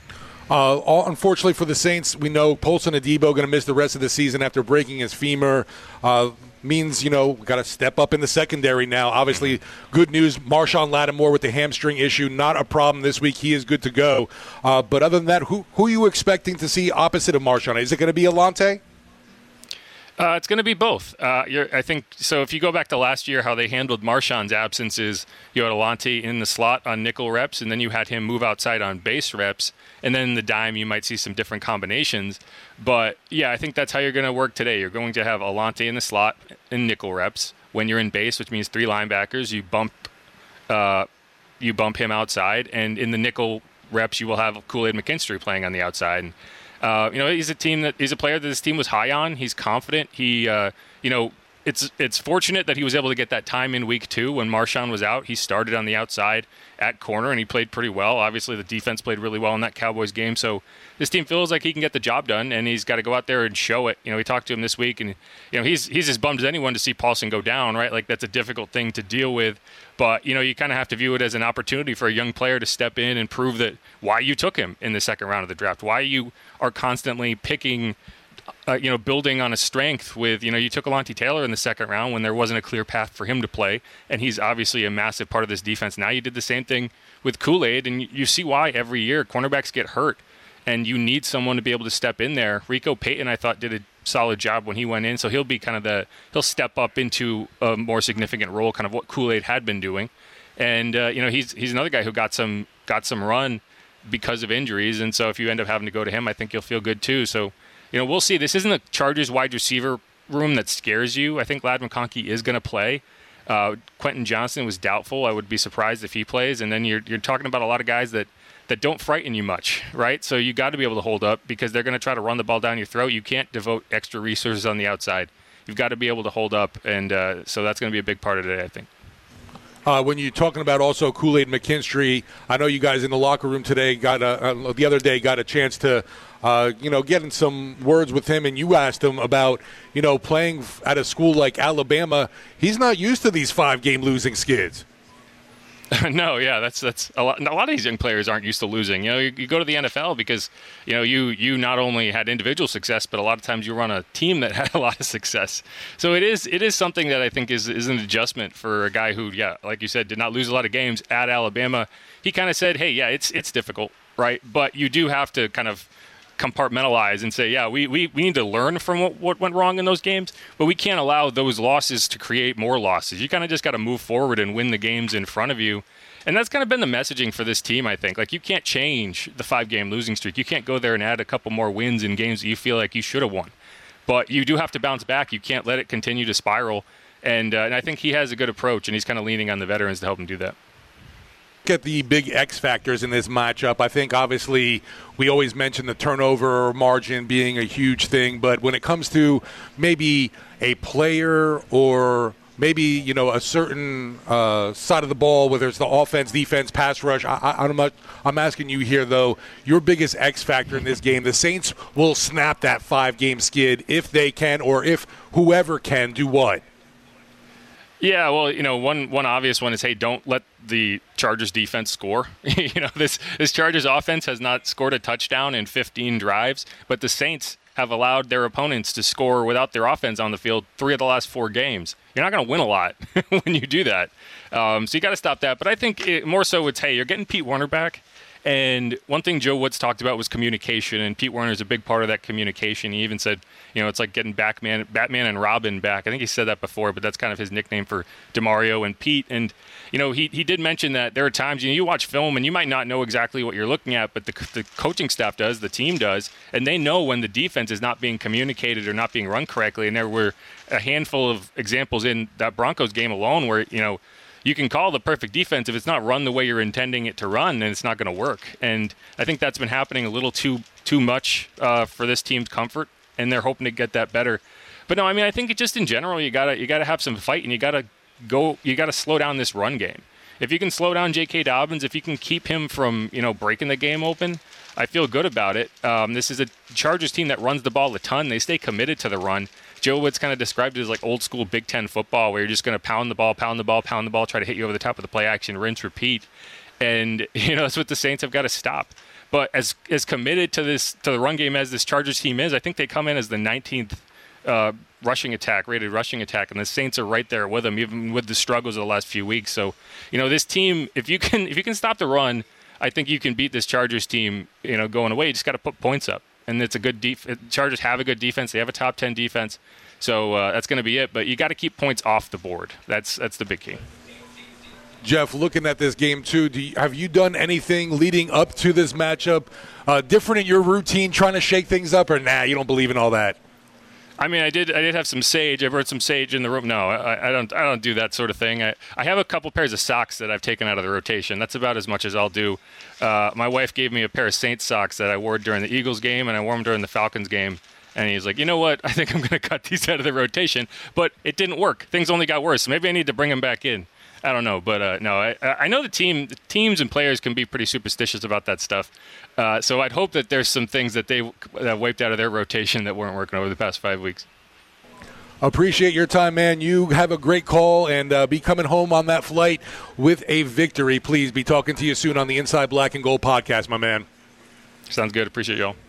Uh, all, unfortunately for the Saints, we know Paulson Adebo going to miss the rest of the season after breaking his femur. Uh, means, you know, got to step up in the secondary now. Obviously, good news, Marshawn Lattimore with the hamstring issue, not a problem this week. He is good to go. Uh, but other than that, who, who are you expecting to see opposite of Marshawn? Is it going to be Alante? Uh, it's going to be both. Uh, you're, I think so. If you go back to last year, how they handled Marshawn's absences, you had Alante in the slot on nickel reps, and then you had him move outside on base reps, and then in the dime you might see some different combinations. But yeah, I think that's how you're going to work today. You're going to have Alante in the slot in nickel reps. When you're in base, which means three linebackers, you bump, uh, you bump him outside, and in the nickel reps, you will have Kool-Aid McKinstry playing on the outside. And, Uh, you know, he's a team that he's a player that this team was high on. He's confident. He, uh, you know, it's it's fortunate that he was able to get that time in week two when Marshawn was out. He started on the outside at corner, and he played pretty well. Obviously, the defense played really well in that Cowboys game. So this team feels like he can get the job done, and he's got to go out there and show it. You know, we talked to him this week, and you know he's he's as bummed as anyone to see Paulson go down, right? Like that's a difficult thing to deal with. But you know, you kind of have to view it as an opportunity for a young player to step in and prove that why you took him in the second round of the draft, why you are constantly picking. Uh, you know, building on a strength with, you know, you took Alontae Taylor in the second round when there wasn't a clear path for him to play, and he's obviously a massive part of this defense. Now you did the same thing with Kool-Aid, and you see why every year cornerbacks get hurt, and you need someone to be able to step in there. Rico Payton, I thought, did a solid job when he went in, so he'll be kind of the, he'll step up into a more significant role, kind of what Kool-Aid had been doing. And, uh, you know, he's he's another guy who got some got some run because of injuries, and so if you end up having to go to him, I think you'll feel good too. So, you know, we'll see. This isn't a Chargers wide receiver room that scares you. I think Ladd McConkey is going to play. Uh, Quentin Johnson was doubtful. I would be surprised if he plays. And then you're you're talking about a lot of guys that, that don't frighten you much, right? So you got to be able to hold up because they're going to try to run the ball down your throat. You can't devote extra resources on the outside. You've got to be able to hold up, and uh, so that's going to be a big part of it, I think. Uh, when you're talking about also Kool-Aid McKinstry, I know you guys in the locker room today got a, uh, the other day got a chance to, uh, you know, get in some words with him, and you asked him about, you know, playing at a school like Alabama. He's not used to these five-game losing skids. No, yeah, that's that's a lot. A lot of these young players aren't used to losing. You know, you, you go to the N F L because you know you you not only had individual success, but a lot of times you run a team that had a lot of success. So it is it is something that I think is is an adjustment for a guy who, yeah, like you said, did not lose a lot of games at Alabama. He kind of said, hey, yeah, it's it's difficult, right? But you do have to kind of compartmentalize and say, yeah, we, we, we need to learn from what, what went wrong in those games, but we can't allow those losses to create more losses. You kind of just got to move forward and win the games in front of you. And that's kind of been the messaging for this team, I think. Like, you can't change the five-game losing streak. You can't go there and add a couple more wins in games that you feel like you should have won. But you do have to bounce back. You can't let it continue to spiral. And, uh, and I think he has a good approach, and he's kind of leaning on the veterans to help him do that. At the big X factors in this matchup, I think obviously we always mention the turnover margin being a huge thing, but when it comes to maybe a player or maybe, you know, a certain uh, side of the ball, whether it's the offense, defense, pass rush, I, I, I'm, not, I'm asking you here, though, your biggest X factor in this game. The Saints will snap that five-game skid if they can, or if whoever can do what? Yeah, well, you know, one one obvious one is, hey, don't let the Chargers defense score. you know, this this Chargers offense has not scored a touchdown in fifteen drives, but the Saints have allowed their opponents to score without their offense on the field three of the last four games. You're not going to win a lot when you do that. Um, so you got to stop that. But I think it, more so it's, hey, you're getting Pete Werner back. And one thing Joe Woods talked about was communication, and Pete Werner is a big part of that communication. He even said, you know, it's like getting Batman, Batman and Robin back. I think he said that before, but that's kind of his nickname for DeMario and Pete. And, you know, he, he did mention that there are times, you know, you watch film and you might not know exactly what you're looking at, but the, the coaching staff does, the team does, and they know when the defense is not being communicated or not being run correctly. And there were a handful of examples in that Broncos game alone where, you know, you can call the perfect defense. If it's not run the way you're intending it to run, then it's not going to work. And I think that's been happening a little too too much uh, for this team's comfort, and they're hoping to get that better. But no, I mean, I think it just in general, you gotta you gotta have some fight, and you gotta go, you gotta slow down this run game. If you can slow down J K. Dobbins, if you can keep him from, you know, breaking the game open, I feel good about it. Um, this is a Chargers team that runs the ball a ton. They stay committed to the run. Joe Woods kind of described it as like old school Big Ten football, where you're just going to pound the ball, pound the ball, pound the ball, try to hit you over the top of the play action, rinse, repeat. And, you know, that's what the Saints have got to stop. But as as committed to this to the run game as this Chargers team is, I think they come in as the nineteenth uh, rushing attack, rated rushing attack, and the Saints are right there with them, even with the struggles of the last few weeks. So, you know, this team, if you can if you can stop the run, I think you can beat this Chargers team, you know, going away. You just got to put points up. And it's a good def- Chargers have a good defense. They have a top ten defense. So uh, that's going to be it. But you got to keep points off the board. That's that's the big key. Jeff, looking at this game too, do you, have you done anything leading up to this matchup uh, different in your routine, trying to shake things up, or nah, you don't believe in all that? I mean, I did. I did have some sage. I brought some sage in the room. No, I, I don't. I don't do that sort of thing. I, I have a couple pairs of socks that I've taken out of the rotation. That's about as much as I'll do. Uh, my wife gave me a pair of Saints socks that I wore during the Eagles game, and I wore them during the Falcons game. And he's like, you know what? I think I'm going to cut these out of the rotation. But it didn't work. Things only got worse. Maybe I need to bring him back in. I don't know. But uh, no, I, I know the team, the teams and players can be pretty superstitious about that stuff. Uh, so I'd hope that there's some things that they that wiped out of their rotation that weren't working over the past five weeks. Appreciate your time, man. You have a great call, and uh, be coming home on that flight with a victory. Please be talking to you soon on the Inside Black and Gold podcast, my man. Sounds good. Appreciate y'all.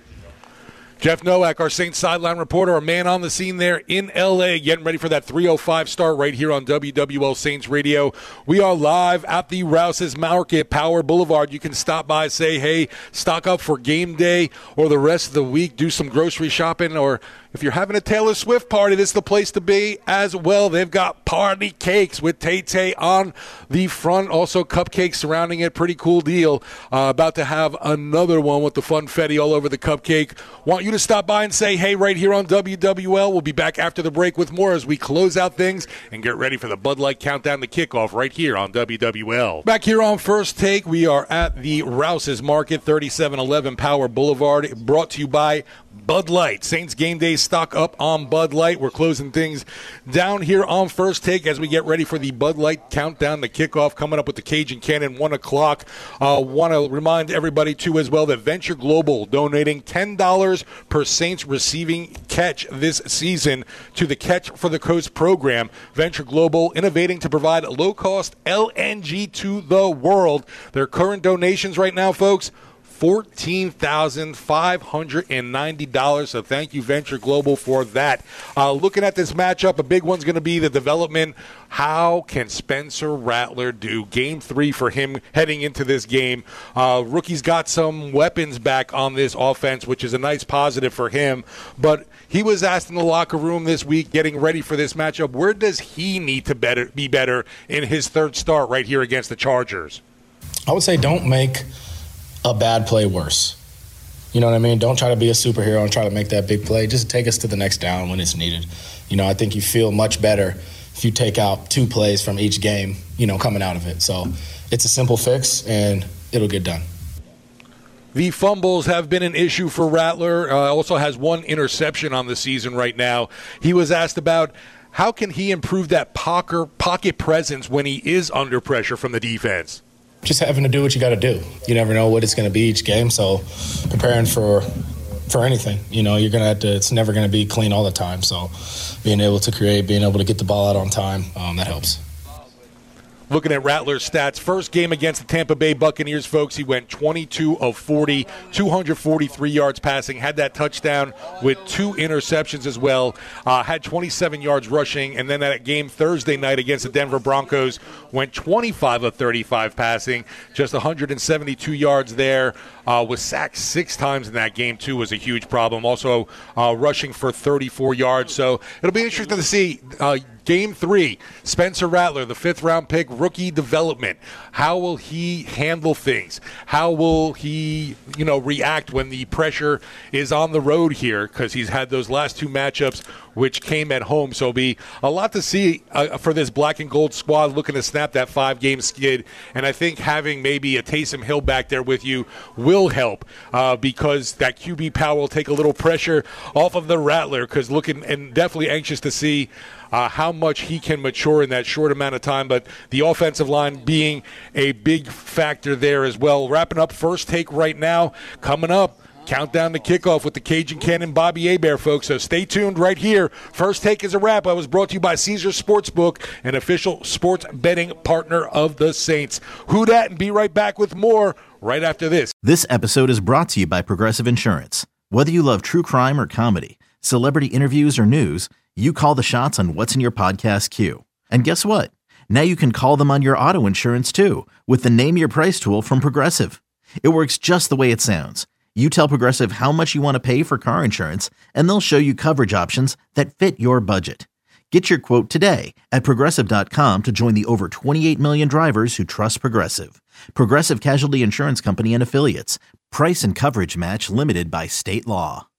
Jeff Nowak, our Saints sideline reporter, our man on the scene there in L A, getting ready for that three oh five start right here on W W L Saints Radio. We are live at the Rouse's Market, Power Boulevard. You can stop by, say, hey, stock up for game day or the rest of the week, do some grocery shopping, or if you're having a Taylor Swift party, this is the place to be as well. They've got party cakes with Tay-Tay on the front. Also cupcakes surrounding it. Pretty cool deal. Uh, about to have another one with the funfetti all over the cupcake. Want you to stop by and say, hey, right here on W W L. We'll be back after the break with more as we close out things and get ready for the Bud Light Countdown to Kickoff right here on W W L. Back here on First Take, we are at the Rouse's Market, thirty-seven eleven Power Boulevard, brought to you by Bud Light. Saints game day stock up on Bud Light. We're closing things down here on First Take as we get ready for the Bud Light Countdown, the kickoff coming up with the Cajun Cannon, one o'clock. Uh, want to remind everybody, too, as well, that Venture Global donating ten dollars per Saints receiving catch this season to the Catch for the Coast program. Venture Global innovating to provide low-cost L N G to the world. Their current donations right now, folks, fourteen thousand five hundred ninety dollars. So thank you, Venture Global, for that. Uh, looking at this matchup, a big one's going to be the development. How can Spencer Rattler do? Game three for him heading into this game. Uh, rookie's got some weapons back on this offense, which is a nice positive for him. But he was asked in the locker room this week, getting ready for this matchup, where does he need to better, be better in his third start right here against the Chargers? I would say don't make a bad play worse. You know what I mean? Don't try to be a superhero and try to make that big play. Just take us to the next down when it's needed. You know, I think you feel much better if you take out two plays from each game, you know, coming out of it. So it's a simple fix, and it'll get done. The fumbles have been an issue for Rattler. Uh, also has one interception on the season right now. He was asked about how can he improve that pocket presence when he is under pressure from the defense. Just having to do what you got to do. You never know what it's going to be each game, so preparing for for anything. You know, you're going to have to, it's never going to be clean all the time, so being able to create, being able to get the ball out on time, um, that helps. Looking at Rattler's stats, first game against the Tampa Bay Buccaneers, folks, he went twenty-two of forty, two hundred forty-three yards passing, had that touchdown with two interceptions as well, uh, had twenty-seven yards rushing, and then that game Thursday night against the Denver Broncos went twenty-five of thirty-five passing, just one hundred seventy-two yards there, uh, was sacked six times in that game, too, was a huge problem. Also uh, rushing for thirty-four yards, so it'll be interesting to see uh, Game three, Spencer Rattler, the fifth-round pick, rookie development. How will he handle things? How will he, you know, react when the pressure is on the road here? Because he's had those last two matchups, which came at home. So it'll be a lot to see uh, for this black and gold squad looking to snap that five-game skid. And I think having maybe a Taysom Hill back there with you will help uh, because that Q B power will take a little pressure off of the Rattler. Because looking and definitely anxious to see Uh, how much he can mature in that short amount of time, but the offensive line being a big factor there as well. Wrapping up First Take right now. Coming up, countdown to kickoff with the Cajun Cannon, Bobby Hebert, folks. So stay tuned right here. First Take is a wrap. I was brought to you by Caesars Sportsbook, an official sports betting partner of the Saints. Who dat, and be right back with more right after this. This episode is brought to you by Progressive Insurance. Whether you love true crime or comedy, celebrity interviews or news, you call the shots on what's in your podcast queue. And guess what? Now you can call them on your auto insurance too with the Name Your Price tool from Progressive. It works just the way it sounds. You tell Progressive how much you want to pay for car insurance, and they'll show you coverage options that fit your budget. Get your quote today at Progressive dot com to join the over twenty-eight million drivers who trust Progressive. Progressive Casualty Insurance Company and Affiliates. Price and coverage match limited by state law.